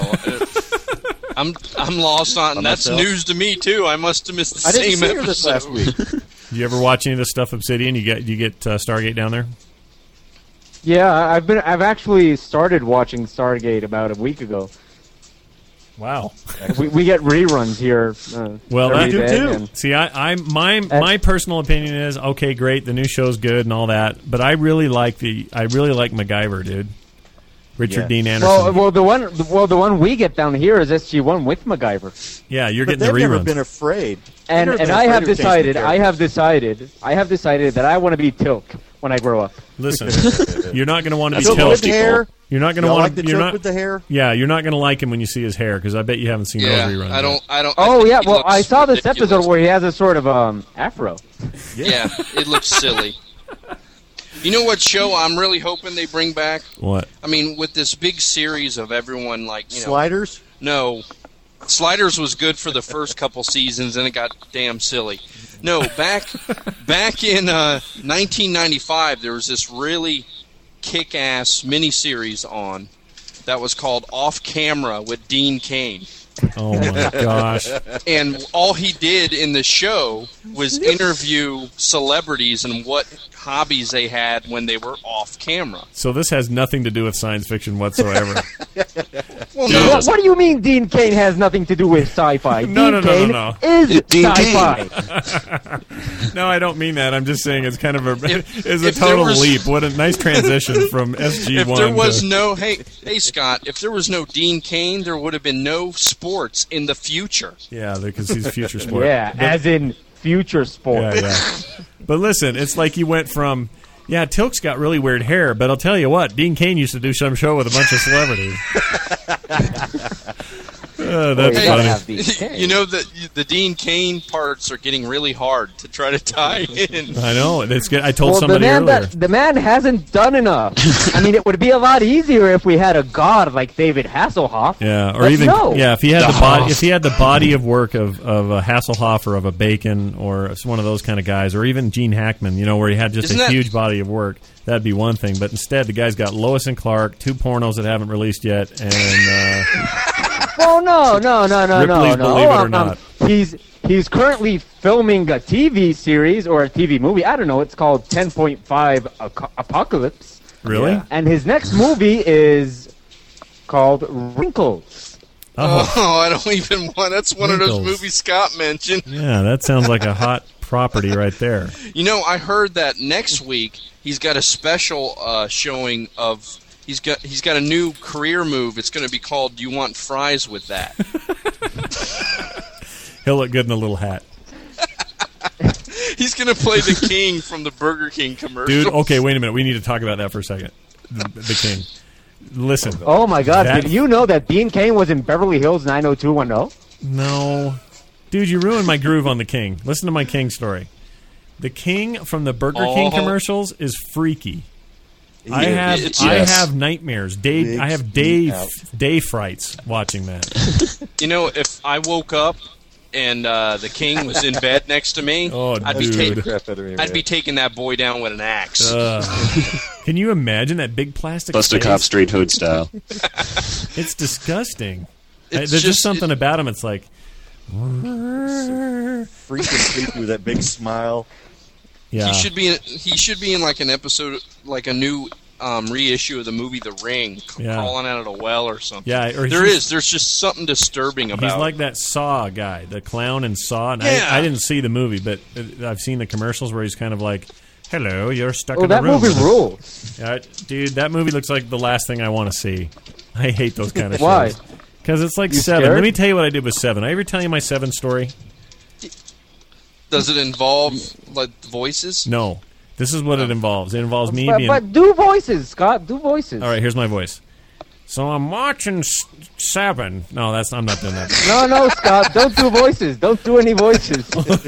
Speaker 8: No. I'm I'm lost on.
Speaker 9: By
Speaker 8: That's
Speaker 9: myself?
Speaker 8: news to me too. I must have missed the
Speaker 9: I didn't
Speaker 8: same
Speaker 9: see her
Speaker 8: episode
Speaker 9: this last week.
Speaker 5: Do you ever watch any of this stuff Obsidian? You get you get uh, Stargate down there?
Speaker 10: Yeah, I- I've been. I've actually started watching Stargate about a week ago.
Speaker 5: Wow.
Speaker 10: we, we get reruns here. Uh,
Speaker 5: Well,
Speaker 10: every
Speaker 5: that,
Speaker 10: day, and-
Speaker 5: see, I, I my my personal opinion is okay, great. The new show's good and all that, but I really like the I really like MacGyver, dude. Richard
Speaker 10: Yeah.
Speaker 5: Dean Anderson.
Speaker 10: Well, well, the one, well, the one we get down here is S G one with MacGyver.
Speaker 5: yeah, you're
Speaker 9: But
Speaker 5: getting the
Speaker 9: they've never
Speaker 5: reruns.
Speaker 9: been afraid.
Speaker 10: And
Speaker 9: They've never
Speaker 10: and
Speaker 9: been
Speaker 10: I
Speaker 9: afraid
Speaker 10: have
Speaker 9: to change the
Speaker 10: decided, I
Speaker 9: character.
Speaker 10: have decided, I have decided that I want to be Tilk when I grow up.
Speaker 5: Listen, you're not going to want to be
Speaker 9: Tilk
Speaker 5: Tilk.
Speaker 9: with hair?
Speaker 5: You're not going to
Speaker 9: Y'all
Speaker 5: want
Speaker 9: like the
Speaker 5: you're
Speaker 9: Tilk
Speaker 5: not
Speaker 9: with the hair?
Speaker 5: Yeah, you're not going to like him when you see his hair because I bet you haven't seen
Speaker 8: Yeah,
Speaker 5: those reruns.
Speaker 8: I don't.
Speaker 5: yet.
Speaker 8: I don't. I
Speaker 10: Oh
Speaker 8: think
Speaker 10: yeah,
Speaker 8: he
Speaker 10: well,
Speaker 8: looks
Speaker 10: I saw this
Speaker 8: ridiculous.
Speaker 10: episode where he has a sort of um afro.
Speaker 8: Yeah, it looks silly. You know what show I'm really hoping they bring back?
Speaker 5: What?
Speaker 8: I mean, with this big series of everyone like you know,
Speaker 9: Sliders?
Speaker 8: No, Sliders was good for the first couple seasons, and it got damn silly. No, back back in uh, nineteen ninety-five, there was this really kick-ass miniseries on that was called Off Camera with Dean Cain.
Speaker 5: Oh my gosh.
Speaker 8: And all he did in the show was interview celebrities and what hobbies they had when they were off camera.
Speaker 5: So this has nothing to do with science fiction whatsoever.
Speaker 8: Well,
Speaker 10: no. What, what do you mean Dean Cain has nothing to do with sci-fi?
Speaker 5: No,
Speaker 10: Dean
Speaker 5: no, no,
Speaker 10: Cain
Speaker 5: no, no.
Speaker 10: is
Speaker 5: Dean
Speaker 10: sci-fi.
Speaker 5: No, I don't mean that. I'm just saying it's kind of a
Speaker 8: If-
Speaker 5: is a
Speaker 8: if there
Speaker 5: total
Speaker 8: was-
Speaker 5: leap. What a nice transition from S G one.
Speaker 8: If there was
Speaker 5: to,
Speaker 8: no, hey, hey, Scott, if there was no Dean Cain, there would have been no sports in the future.
Speaker 5: yeah, because he's future sport.
Speaker 10: Yeah,
Speaker 5: But-
Speaker 10: as in future sport.
Speaker 5: Yeah, yeah. But listen, it's like you went from, yeah, Tilk's got really weird hair, but I'll tell you what, Dean Cain used to do some show with a bunch of celebrities. Oh, that's funny.
Speaker 8: You know that the Dean Cain parts are getting really hard to try to tie in.
Speaker 5: I know. It's good. I told
Speaker 10: Well, the
Speaker 5: somebody
Speaker 10: man,
Speaker 5: earlier.
Speaker 10: that, the man hasn't done enough. I mean, it would be a lot easier if we had a god like David Hasselhoff.
Speaker 5: Yeah, or
Speaker 10: but
Speaker 5: even
Speaker 10: no.
Speaker 5: yeah, if he had the body, if he had the body of work of, of a Hasselhoff or of a Bacon or one of those kind of guys, or even Gene Hackman, you know, where he had just
Speaker 8: Isn't
Speaker 5: a
Speaker 8: that-
Speaker 5: huge body of work, that'd be one thing. But instead, the guy's got Lois and Clark, two pornos that haven't released yet, and uh,
Speaker 10: Oh no, no, no, no, no,
Speaker 5: Ripley's
Speaker 10: no.
Speaker 5: Believe It or
Speaker 10: Um,
Speaker 5: Not.
Speaker 10: he's he's currently filming a T V series or a T V movie. I don't know. It's called ten point five Apocalypse.
Speaker 5: Really?
Speaker 10: Yeah. And his next movie is called Wrinkles.
Speaker 8: Oh, I don't even want. That's one of
Speaker 5: Wrinkles.
Speaker 8: those movies Scott mentioned.
Speaker 5: yeah, that sounds like a hot property right there.
Speaker 8: You know, I heard that next week he's got a special uh, showing of. He's got he's got a new career move. It's going to be called "You Want Fries with That."
Speaker 5: He'll look good in a little hat.
Speaker 8: He's going to play the king from the Burger King commercial.
Speaker 5: Dude, okay, wait a minute. We need to talk about that for a second. The, the king. Listen.
Speaker 10: Oh my God!
Speaker 5: that-
Speaker 10: Did you know that Dean Cain was in Beverly Hills nine oh two one oh?
Speaker 5: No. Dude, you ruined my groove on the king. Listen to my king story. The king from the Burger King
Speaker 8: Oh.
Speaker 5: commercials is freaky. I
Speaker 8: Yeah,
Speaker 5: have
Speaker 8: it's-
Speaker 5: I
Speaker 8: yes.
Speaker 5: have nightmares. Day
Speaker 8: Big
Speaker 5: I have day
Speaker 8: out.
Speaker 5: day frights watching that.
Speaker 8: You know, if I woke up and uh, the king was in bed next to me,
Speaker 5: Oh,
Speaker 8: I'd be
Speaker 5: dude.
Speaker 8: taking I'd be taking that boy down with an axe.
Speaker 5: Uh, can you imagine that big plastic
Speaker 14: Buster
Speaker 5: face?
Speaker 14: Cop straight hood style.
Speaker 5: It's disgusting.
Speaker 8: It's
Speaker 5: Uh, There's
Speaker 8: just-
Speaker 5: just something about him. It's like
Speaker 9: Freaking creepy with that big smile.
Speaker 5: yeah.
Speaker 8: He should be in, he should be in like an episode, like a new um, reissue of the movie The Ring, c-
Speaker 5: Yeah.
Speaker 8: crawling out of a well or something.
Speaker 5: Yeah, or
Speaker 8: there
Speaker 5: he's-
Speaker 8: is. There's just something disturbing about.
Speaker 5: He's like
Speaker 8: it.
Speaker 5: that Saw guy, the clown in Saw. And
Speaker 8: Yeah.
Speaker 5: I, I didn't see the movie, but uh, I've seen the commercials where he's kind of like, "Hello, you're stuck
Speaker 10: Oh,
Speaker 5: in a
Speaker 10: that
Speaker 5: room."
Speaker 10: movie rules.
Speaker 5: Yeah, dude, that movie looks like the last thing I want to see. I hate those kind of
Speaker 10: Why?
Speaker 5: shows. Because it's like
Speaker 10: You
Speaker 5: Seven.
Speaker 10: scared?
Speaker 5: Let me tell you what I did with Seven. I ever tell you my Seven story?
Speaker 8: Does it involve like voices?
Speaker 5: No. This is what it involves. It involves me
Speaker 10: But,
Speaker 5: being...
Speaker 10: but do voices, Scott. Do voices.
Speaker 5: All right, here's my voice. So I'm watching s- Seven. No, that's I'm not doing that.
Speaker 10: No, no, Scott. Don't do voices. Don't do any voices.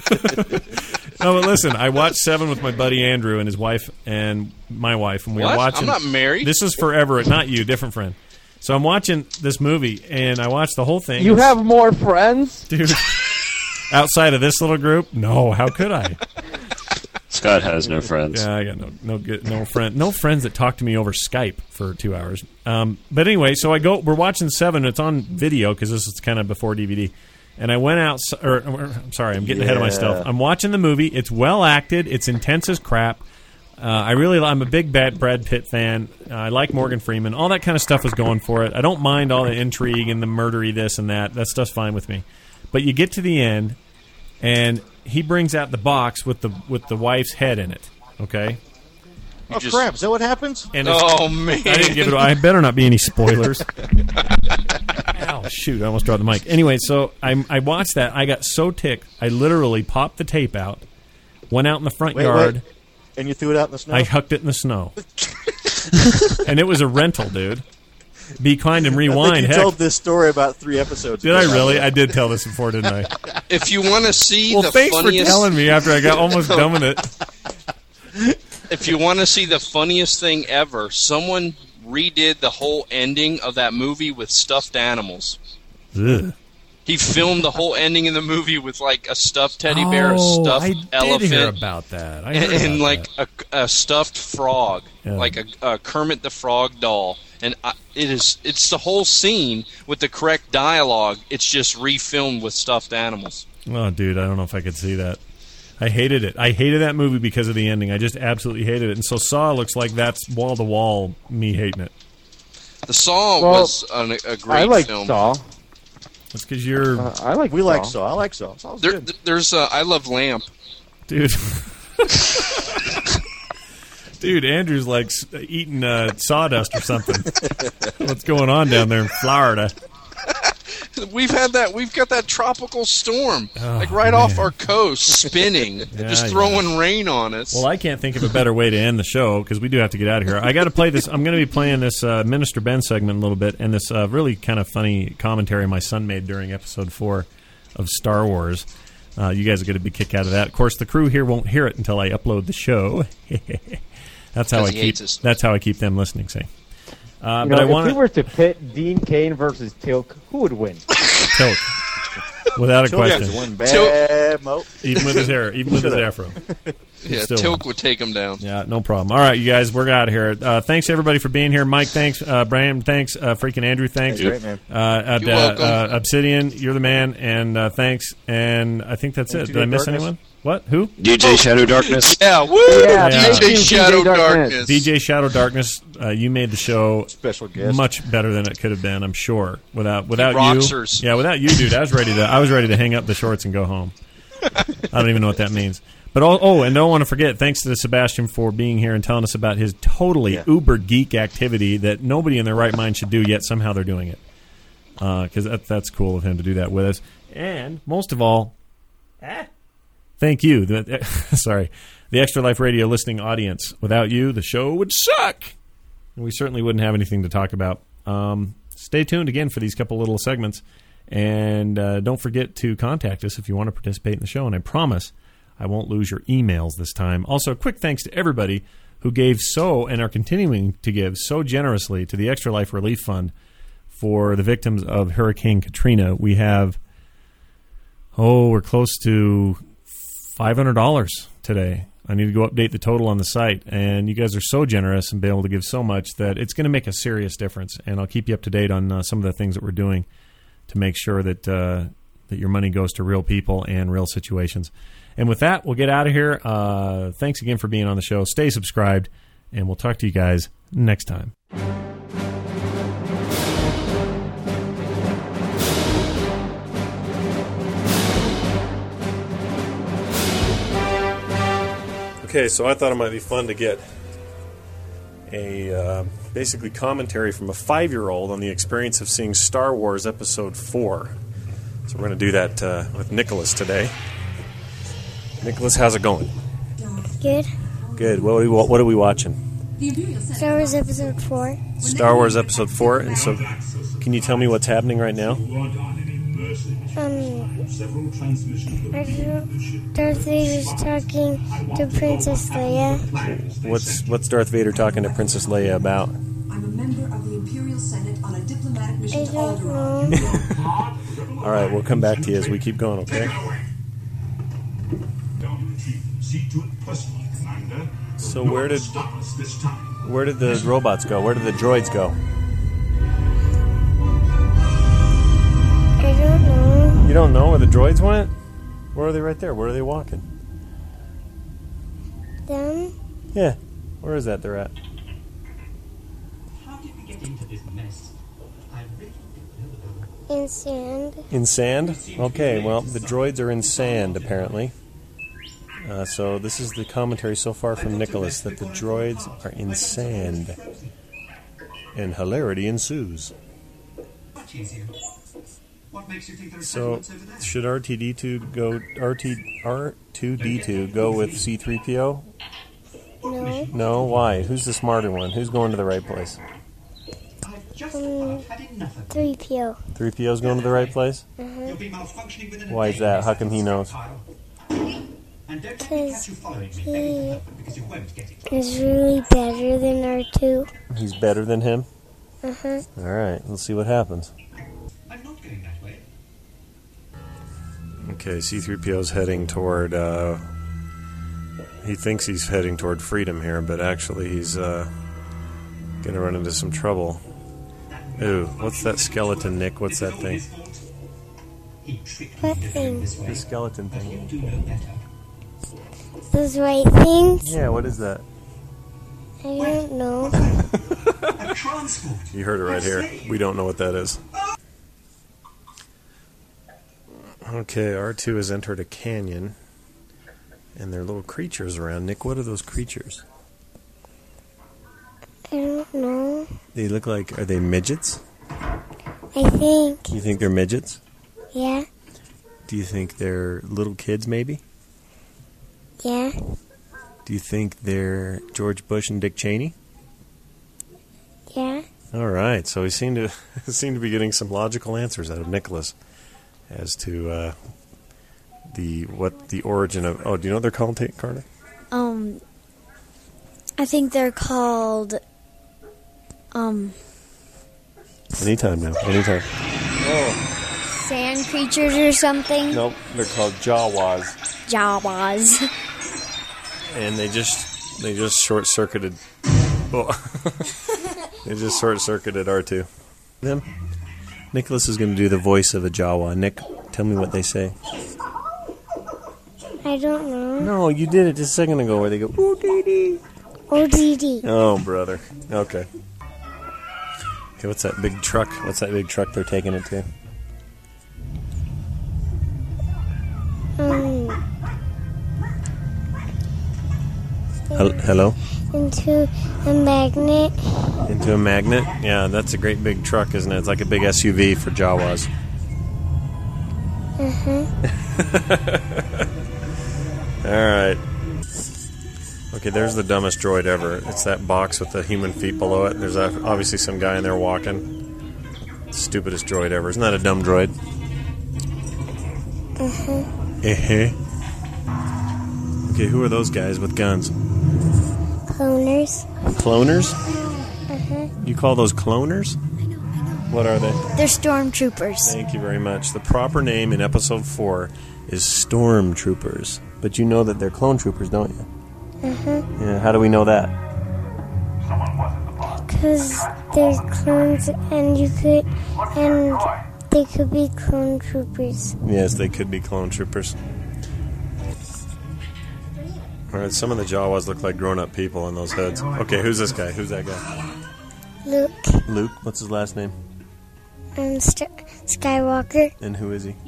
Speaker 5: No, but listen, I watched Seven with my buddy Andrew and his wife and my wife, and we
Speaker 8: What?
Speaker 5: were watching.
Speaker 8: I'm not married.
Speaker 5: This is forever, not you, different friend. So I'm watching this movie, and I watched the whole thing.
Speaker 10: You
Speaker 5: It's-
Speaker 10: have more friends?
Speaker 5: dude. Outside of this little group, no. How could I?
Speaker 14: Scott has no friends.
Speaker 5: Yeah, I got no no good no friend no friends that talk to me over Skype for two hours. Um, but anyway, so I go. We're watching Seven. It's on video because this is kind of before D V D. And I went out. Or, or I'm sorry, I'm getting ahead of
Speaker 9: Yeah.
Speaker 5: myself. I'm watching the movie. It's well acted. It's intense as crap. Uh, I really, I'm a big bad Brad Pitt fan. Uh, I like Morgan Freeman. All that kind of stuff is going for it. I don't mind all the intrigue and the murdery, this and that. That stuff's fine with me. But you get to the end, and he brings out the box with the with the wife's head in it. Okay.
Speaker 9: Oh crap! Is that what happens?
Speaker 5: And it's-
Speaker 8: Oh man!
Speaker 5: I didn't give it. I better not be any spoilers. Ow! Shoot! I almost dropped the mic. Anyway, so I I watched that. I got so ticked. I literally popped the tape out, went out in the front
Speaker 9: Wait,
Speaker 5: yard.
Speaker 9: wait. And you threw it out in the snow?
Speaker 5: I hucked it in the snow. And it was a rental, dude. Be kind and
Speaker 9: I
Speaker 5: rewind.
Speaker 9: think you
Speaker 5: Heck,
Speaker 9: told this story about three episodes
Speaker 5: did
Speaker 9: ago.
Speaker 5: I really? I did tell this before, didn't I?
Speaker 8: If you want to see
Speaker 5: Well,
Speaker 8: the
Speaker 5: thanks
Speaker 8: funniest,
Speaker 5: for telling me after I got almost done with it.
Speaker 8: if you want to see the funniest thing ever, someone redid the whole ending of that movie with stuffed animals.
Speaker 5: Ugh.
Speaker 8: He filmed the whole ending of the movie with like a stuffed teddy bear, a
Speaker 5: Oh,
Speaker 8: stuffed
Speaker 5: I did
Speaker 8: elephant,
Speaker 5: hear about that. I
Speaker 8: and,
Speaker 5: heard
Speaker 8: and
Speaker 5: about
Speaker 8: like a, a stuffed frog,
Speaker 5: Yeah.
Speaker 8: like a, a Kermit the Frog doll. And I, it is it's the whole scene with the correct dialogue. It's just refilmed with stuffed animals.
Speaker 5: Oh, dude, I don't know if I could see that. I hated it. I hated that movie because of the ending. I just absolutely hated it. And so Saw looks like that's wall to wall me hating it.
Speaker 8: The Saw
Speaker 10: Well,
Speaker 8: was an, a great
Speaker 10: I like
Speaker 8: film.
Speaker 10: Saw.
Speaker 5: That's because you're.
Speaker 10: Uh, I like
Speaker 9: We
Speaker 10: Saw.
Speaker 9: like Saw. I like Saw. Saw's
Speaker 8: There,
Speaker 9: good.
Speaker 8: there's uh, I Love Lamp.
Speaker 5: Dude. Dude, Andrew's like s- eating uh, sawdust or something. What's going on down there in Florida?
Speaker 8: We've had that. We've got that tropical storm,
Speaker 5: Oh,
Speaker 8: like right
Speaker 5: man.
Speaker 8: off our coast, spinning,
Speaker 5: Yeah,
Speaker 8: just
Speaker 5: yeah.
Speaker 8: throwing rain on us.
Speaker 5: Well, I can't think of a better way to end the show because we do have to get out of here. I got to play this. I'm going to be playing this uh, Minister Ben segment a little bit and this uh, really kind of funny commentary my son made during episode four of Star Wars. Uh, you guys are going to be kicked out of that. Of course, the crew here won't hear it until I upload the show. That's how I
Speaker 8: Because he
Speaker 5: keep.
Speaker 8: hates us.
Speaker 5: That's how I keep them listening. Say, uh,
Speaker 10: You
Speaker 5: but
Speaker 10: know,
Speaker 5: I
Speaker 10: if
Speaker 5: want
Speaker 10: we were to pit Dean Cain versus Tilk, who would win?
Speaker 5: Tilk, without a
Speaker 9: Tilk
Speaker 5: question.
Speaker 9: is one bad mo.
Speaker 5: Even with his hair, even with his afro.
Speaker 8: Yeah,
Speaker 5: Still
Speaker 8: Tilk
Speaker 5: won.
Speaker 8: would take him down.
Speaker 5: Yeah, no problem. All right, you guys, we're out of here. Uh, thanks everybody for being here. Mike, thanks. Uh, Brian, thanks. Uh, freaking Andrew, thanks.
Speaker 9: Great, man.
Speaker 5: Uh, uh,
Speaker 8: You're
Speaker 5: uh,
Speaker 8: welcome.
Speaker 5: uh, Obsidian, you're the man, and uh, thanks. And I think that's it.
Speaker 9: D J
Speaker 5: Did I miss
Speaker 9: Darkness?
Speaker 5: anyone? What? Who?
Speaker 14: D J Shadow Darkness.
Speaker 8: Yeah, woo!
Speaker 10: Yeah,
Speaker 5: Yeah.
Speaker 10: thank
Speaker 8: D J
Speaker 10: you,
Speaker 8: Shadow
Speaker 10: D J Darkness.
Speaker 8: Darkness.
Speaker 5: D J Shadow Darkness. Uh, you made the show
Speaker 9: Special guest.
Speaker 5: much better than it could have been. I'm sure. Without without you,
Speaker 8: rocksers.
Speaker 5: yeah, without you, dude, I was ready to. I was ready to hang up the shorts and go home. I don't even know what that means. But oh, oh, and don't want to forget, thanks to Sebastian for being here and telling us about his totally
Speaker 9: Yeah.
Speaker 5: uber geek activity that nobody in their right mind should do, yet somehow they're doing it. Because that, that's cool of him to do that with us. And most of all, thank you. The- sorry, the Extra Life Radio listening audience. Without you, the show would suck. And we certainly wouldn't have anything to talk about. Um, stay tuned again for these couple little segments. And uh, don't forget to contact us if you want to participate in the show. And I promise I won't lose your emails this time. Also, a quick thanks to everybody who gave so and are continuing to give so generously to the Extra Life Relief Fund for the victims of Hurricane Katrina. We have, oh, we're close to five hundred dollars today. I need to go update the total on the site. And you guys are so generous and be able to give so much that it's going to make a serious difference. And I'll keep you up to date on uh, some of the things that we're doing to make sure that uh, that your money goes to real people and real situations. And with that, we'll get out of here. Uh, thanks again for being on the show. Stay subscribed, and we'll talk to you guys next time. Okay, so I thought it might be fun to get a uh, basically commentary from a five-year-old on the experience of seeing Star Wars Episode four. So we're going to do that uh, with Nicholas today. Nicholas, how's it going?
Speaker 3: Good.
Speaker 5: Good. What are we, what are we watching?
Speaker 3: Star Wars Episode four.
Speaker 5: Star Wars Episode four. And so, can you tell me what's happening right now?
Speaker 3: Um, I don't- Darth Vader's talking to Princess Leia.
Speaker 5: What's what's Darth Vader talking to Princess Leia about?
Speaker 18: I'm a member of the Imperial Senate on a diplomatic
Speaker 3: I
Speaker 18: mission to
Speaker 3: don't
Speaker 18: Alderaan.
Speaker 3: know.
Speaker 5: All right, we'll come back to you as we keep going, okay? So where did where did the robots go? Where did the droids go?
Speaker 3: I don't know.
Speaker 5: You don't know where the droids went? Where are they right there? Where are they walking?
Speaker 3: Them?
Speaker 5: Yeah. Where is that they're at?
Speaker 18: How did we get into this mess? I really don't know.
Speaker 3: In sand.
Speaker 5: In sand? Okay, well, the droids are in sand, apparently. Uh, so this is the commentary so far from Nicholas, that the droids are in sand. And hilarity ensues.
Speaker 18: Much easier. What makes you think there are
Speaker 5: So,
Speaker 18: settlements over there?
Speaker 5: should R T D two go R T R two D two go with C three P O?
Speaker 3: No.
Speaker 5: No, why? Who's the smarter one? Who's going to the right place?
Speaker 18: I've just
Speaker 3: Um,
Speaker 18: about had enough of
Speaker 3: three P O.
Speaker 5: three P O's going to the right place?
Speaker 3: Uh-huh.
Speaker 18: You'll be malfunctioning within a
Speaker 5: Why is
Speaker 18: day,
Speaker 5: that?
Speaker 18: Mister
Speaker 5: How come he knows?
Speaker 18: Kyle. And don't let me catch you following me, begging for because you won't get it.
Speaker 3: Is really better than R two.
Speaker 5: He's better than him?
Speaker 3: Uh-huh.
Speaker 5: Alright, let's see what happens.
Speaker 18: I'm not going that way.
Speaker 1: Okay, C three P O's heading toward, uh, he thinks he's heading toward freedom here, but actually he's uh, going to run into some trouble. Ooh, what's that skeleton, Nick? What's that thing?
Speaker 19: What thing?
Speaker 1: The skeleton thing.
Speaker 19: Those white things?
Speaker 1: Yeah, what is that?
Speaker 19: I don't know.
Speaker 1: You heard it right here. We don't know what that is. Okay, R two has entered a canyon, and there are little creatures around. Nick, what are those creatures?
Speaker 19: I don't know.
Speaker 1: They look like, are they midgets?
Speaker 19: I think.
Speaker 1: You think they're midgets?
Speaker 19: Yeah.
Speaker 1: Do you think they're little kids, maybe?
Speaker 19: Yeah.
Speaker 1: Do you think they're George Bush and Dick Cheney?
Speaker 19: Yeah.
Speaker 1: All right, so we seem to seem to be getting some logical answers out of Nicholas as to uh, the what the origin of. Oh, do you know what they're called, Tate Carter?
Speaker 20: Um, I think they're called. Um.
Speaker 1: Anytime now, anytime. Oh.
Speaker 20: Sand creatures or something.
Speaker 1: Nope, they're called Jawas.
Speaker 20: Jawas.
Speaker 1: And they just they just short circuited. Oh. They just short circuited R two. Them. Nicholas is going to do the voice of a Jawa. Nick, tell me what they say.
Speaker 19: I don't know.
Speaker 1: No, you did it just a second ago where they go, O D D.
Speaker 19: O D D.
Speaker 1: Oh, brother. Okay. Okay, what's that big truck? What's that big truck they're taking it to?
Speaker 19: Um,
Speaker 1: Hel- Hello?
Speaker 19: Into a magnet.
Speaker 1: Into a magnet? Yeah, that's a great big truck, isn't it? It's like a big S U V for Jawas.
Speaker 19: Uh-huh.
Speaker 1: All right. Okay, there's the dumbest droid ever. It's that box with the human feet below it. There's obviously some guy in there walking. Stupidest droid ever. Isn't that a dumb droid?
Speaker 19: Uh-huh.
Speaker 1: Uh-huh. Okay, who are those guys with guns?
Speaker 19: Cloners.
Speaker 1: Cloners?
Speaker 19: Uh-huh.
Speaker 1: You call those cloners? What are they?
Speaker 20: They're stormtroopers.
Speaker 1: Thank you very much. The proper name in episode four is stormtroopers. But you know that they're clone troopers, don't you?
Speaker 19: Uh-huh.
Speaker 1: Yeah, how do we know that?
Speaker 19: Because they're clones and you could, and they could be clone troopers.
Speaker 1: Yes, they could be clone troopers. Alright, some of the Jawas look like grown-up people on those heads. Okay, who's this guy? Who's that guy?
Speaker 19: Luke.
Speaker 1: Luke? What's his last name?
Speaker 19: Um, St- Skywalker.
Speaker 1: And who is he?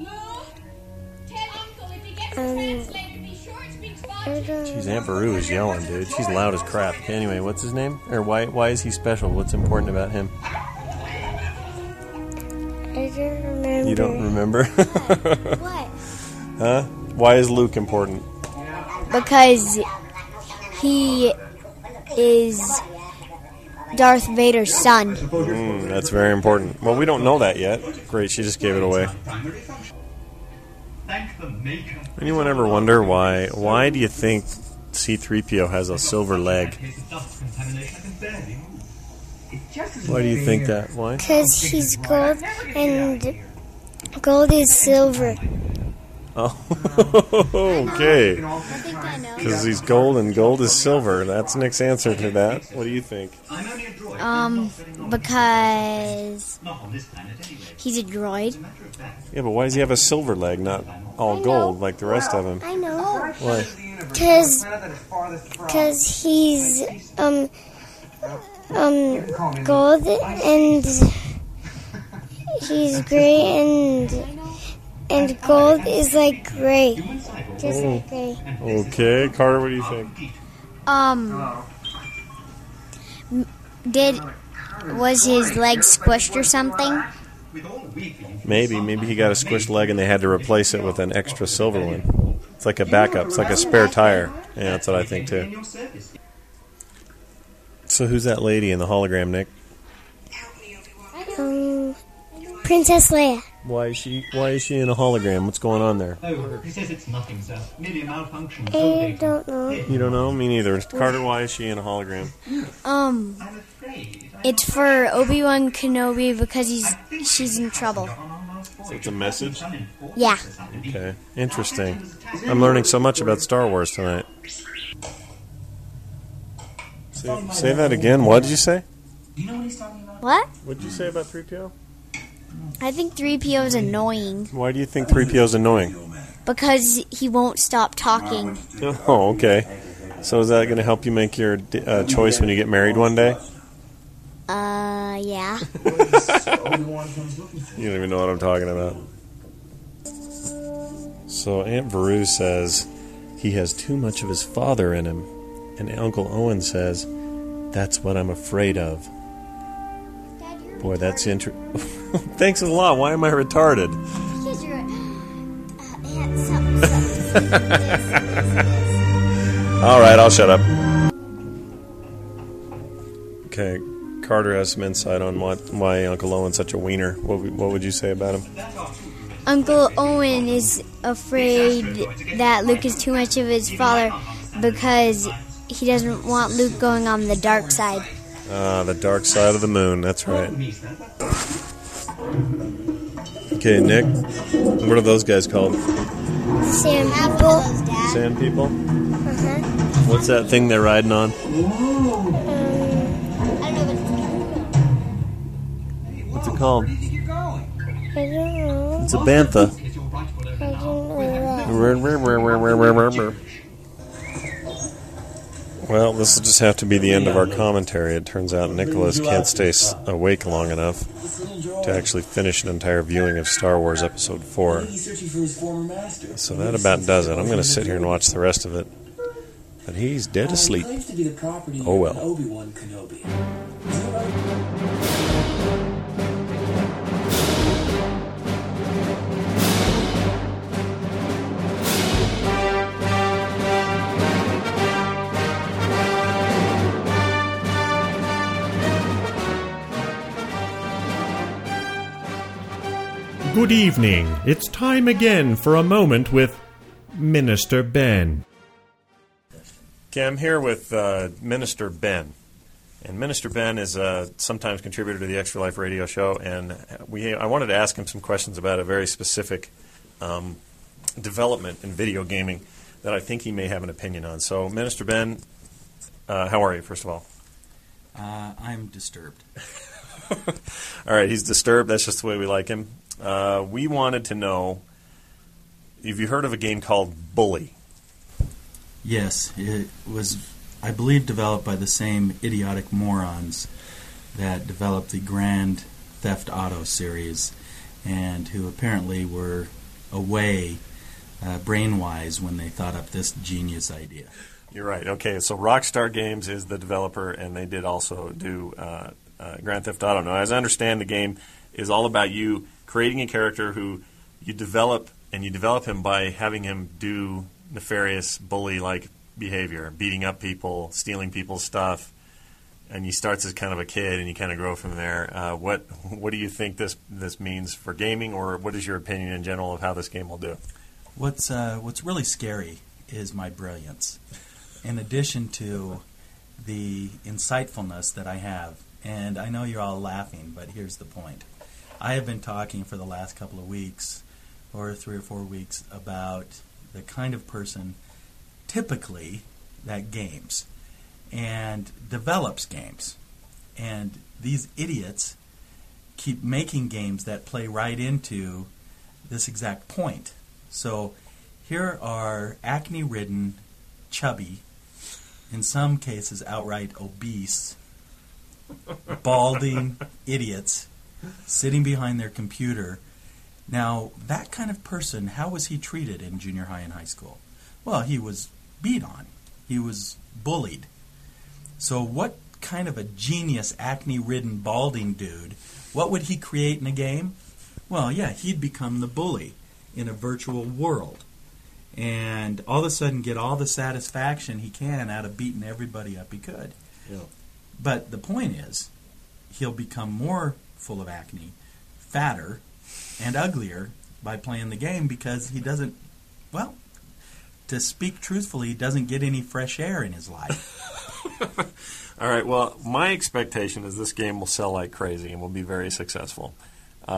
Speaker 19: Um, I don't
Speaker 1: Jeez, Aunt Beru is yelling, dude. She's loud as crap. Anyway, what's his name? Or why why is he special? What's important about him?
Speaker 19: I don't remember.
Speaker 1: You don't remember?
Speaker 20: What?
Speaker 1: Huh? Why is Luke important?
Speaker 20: Because he is Darth Vader's son.
Speaker 1: Mm, that's very important. Well, we don't know that yet. Great, she just gave it away. Anyone ever wonder why? Why do you think C three P O has a silver leg? Why do you think that? Why?
Speaker 19: Because he's gold and gold is silver.
Speaker 1: Oh, okay. Because he's gold and gold is silver. That's Nick's answer to that. What do you think?
Speaker 20: Um, because he's a droid.
Speaker 1: Yeah, but why does he have a silver leg, not all gold like the rest of him?
Speaker 19: I know.
Speaker 1: Why?
Speaker 19: Because because he's um um gold and he's gray and and gold is like gray, just
Speaker 1: Oh.
Speaker 19: like gray.
Speaker 1: Okay, Carter, what do you think?
Speaker 20: Um, m- did was his leg squished or something?
Speaker 1: Maybe, maybe he got a squished leg and they had to replace it with an extra silver one. It's like a backup. It's like a spare tire. Yeah, that's what I think too. So who's that lady in the hologram, Nick?
Speaker 19: Um, Princess Leia.
Speaker 1: Why is she? Why is she in a hologram? What's going on there?
Speaker 18: Oh, he says it's nothing, sir. Merely a malfunction.
Speaker 19: I don't know.
Speaker 1: You don't know? Me neither. Carter, why is she in a hologram?
Speaker 20: Um, it's for Obi-Wan Kenobi because he's she's in trouble.
Speaker 1: So it's a message?
Speaker 20: Yeah.
Speaker 1: Okay, interesting. I'm learning so much about Star Wars tonight. Say, say that again. What did you say?
Speaker 20: What?
Speaker 1: What did you say about three P O?
Speaker 20: I think three P O is annoying
Speaker 1: Why do you think three P O is annoying?
Speaker 20: because he won't stop talking.
Speaker 1: Oh, okay. So is that going to help you make your uh, choice when you get married one day?
Speaker 20: Uh, yeah.
Speaker 1: You don't even know what I'm talking about. So Aunt Veru says he has too much of his father in him. And Uncle Owen says, that's what I'm afraid of. Boy, that's interesting. Thanks a lot. Why am I retarded?
Speaker 20: Because you're uh, handsome.
Speaker 1: All right, I'll shut up. Okay, Carter has some insight on what, why Uncle Owen's such a wiener. What, would- what would you say about him?
Speaker 20: Uncle Owen is afraid that Luke is too much of his father because he doesn't want Luke going on the dark side.
Speaker 1: Ah, the dark side of the moon. That's right. Okay, Nick, what are those guys called?
Speaker 20: Sand people.
Speaker 1: Sand people?
Speaker 20: Uh-huh.
Speaker 1: What's that thing they're riding on? What's it called?
Speaker 19: I don't know.
Speaker 1: It's a bantha.
Speaker 19: I don't know.
Speaker 1: Well, this will just have to be the end of our commentary. It turns out Nicholas can't stay s- awake long enough to actually finish an entire viewing of Star Wars Episode four. So that about does it. I'm going to sit here and watch the rest of it. But he's dead asleep. Oh well.
Speaker 21: Obi-Wan Kenobi.
Speaker 5: Good evening. It's time again for a moment with Minister Ben.
Speaker 1: Okay, I'm here with uh, Minister Ben. And Minister Ben is a sometimes contributor to the Extra Life radio show, and we I wanted to ask him some questions about a very specific um, development in video gaming that I think he may have an opinion on. So, Minister Ben, uh, how are you, first of all?
Speaker 22: Uh, I'm disturbed.
Speaker 1: All right, he's disturbed. That's just the way we like him. Uh, we wanted to know, have you heard of a game called Bully?
Speaker 22: Yes, it was, I believe, developed by the same idiotic morons that developed the Grand Theft Auto series and who apparently were away uh, brain-wise when they thought up this genius idea.
Speaker 1: You're right. Okay, so Rockstar Games is the developer, and they did also do uh, uh, Grand Theft Auto. Now, as I understand, the game is all about you creating a character who you develop, and you develop him by having him do nefarious bully-like behavior, beating up people, stealing people's stuff, and he starts as kind of a kid, and you kind of grow from there. Uh, what what do you think this this means for gaming, or what is your opinion in general of how this game will do?
Speaker 22: What's uh, what's really scary is my brilliance, in addition to the insightfulness that I have. And I know you're all laughing, but here's the point. I have been talking for the last couple of weeks, or three or four weeks, about the kind of person typically that games and develops games. And these idiots keep making games that play right into this exact point. So here are acne-ridden, chubby, in some cases outright obese, balding idiots sitting behind their computer. Now, that kind of person, how was he treated in junior high and high school? Well, he was beat on. He was bullied. So what kind of a genius, acne-ridden, balding dude, what would he create in a game? Well, yeah, he'd become the bully in a virtual world. And all of a sudden get all the satisfaction he can out of beating everybody up he could.
Speaker 1: Yeah.
Speaker 22: But the point is, he'll become more full of acne, fatter, and uglier by playing the game because he doesn't, well, to speak truthfully, he doesn't get any fresh air in his life.
Speaker 1: All right, well, my expectation is this game will sell like crazy and will be very successful. Uh,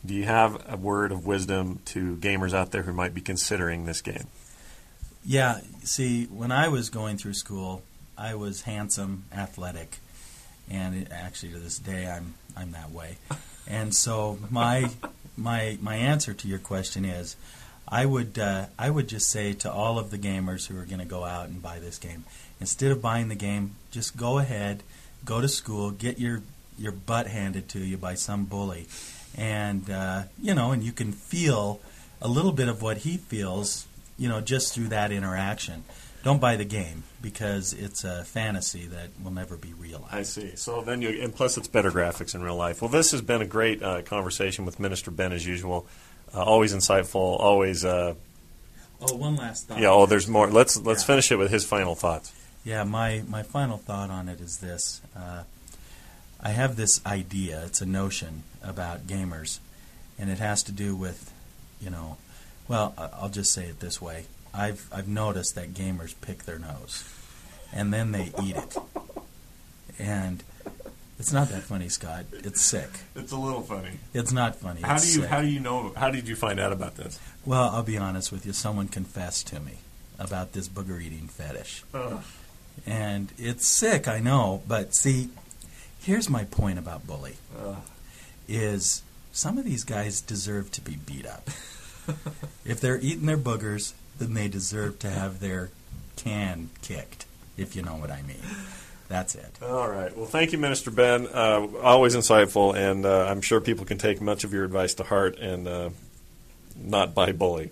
Speaker 5: do you have a word of wisdom to gamers out there who might be considering this game?
Speaker 22: Yeah, see, when I was going through school, I was handsome, athletic, and it, actually to this day I'm I'm that way. And so my my my answer to your question is, I would uh, I would just say to all of the gamers who are going to go out and buy this game, instead of buying the game, just go ahead, go to school, get your your butt handed to you by some bully, and uh, you know, and you can feel a little bit of what he feels, you know, just through that interaction. Don't buy the game because it's a fantasy that will never be realized.
Speaker 5: I see. So then you, and plus it's better graphics in real life. Well, this has been a great uh, conversation with Minister Ben as usual. Uh, always insightful. Always. Uh,
Speaker 22: oh, one last thought.
Speaker 5: Yeah. Oh, there's more. Let's let's yeah. finish it with his final thoughts.
Speaker 22: Yeah. My my final thought on it is this. Uh, I have this idea. It's a notion about gamers, and it has to do with, you know, well, I'll just say it this way. I've I've noticed that gamers pick their nose, and then they eat it, and it's not that funny, Scott. It's sick.
Speaker 5: It's a little funny.
Speaker 22: It's not funny.
Speaker 5: How
Speaker 22: it's
Speaker 5: do you
Speaker 22: sick.
Speaker 5: how do you know? How did you find out about this?
Speaker 22: Well, I'll be honest with you. Someone confessed to me about this booger eating fetish,
Speaker 5: Ugh.
Speaker 22: and it's sick. I know, but see, here's my point about bully:
Speaker 5: Ugh.
Speaker 22: is some of these guys deserve to be beat up. If they're eating their boogers, then they deserve to have their can kicked, if you know what I mean. That's it.
Speaker 5: All right. Well, thank you, Minister Ben. Uh, always insightful, and uh, I'm sure people can take much of your advice to heart and uh, not buy bully.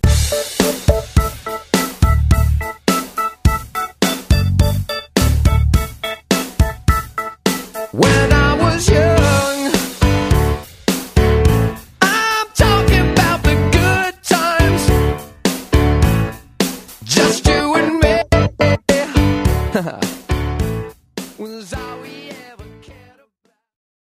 Speaker 2: When I was young, Ha ha.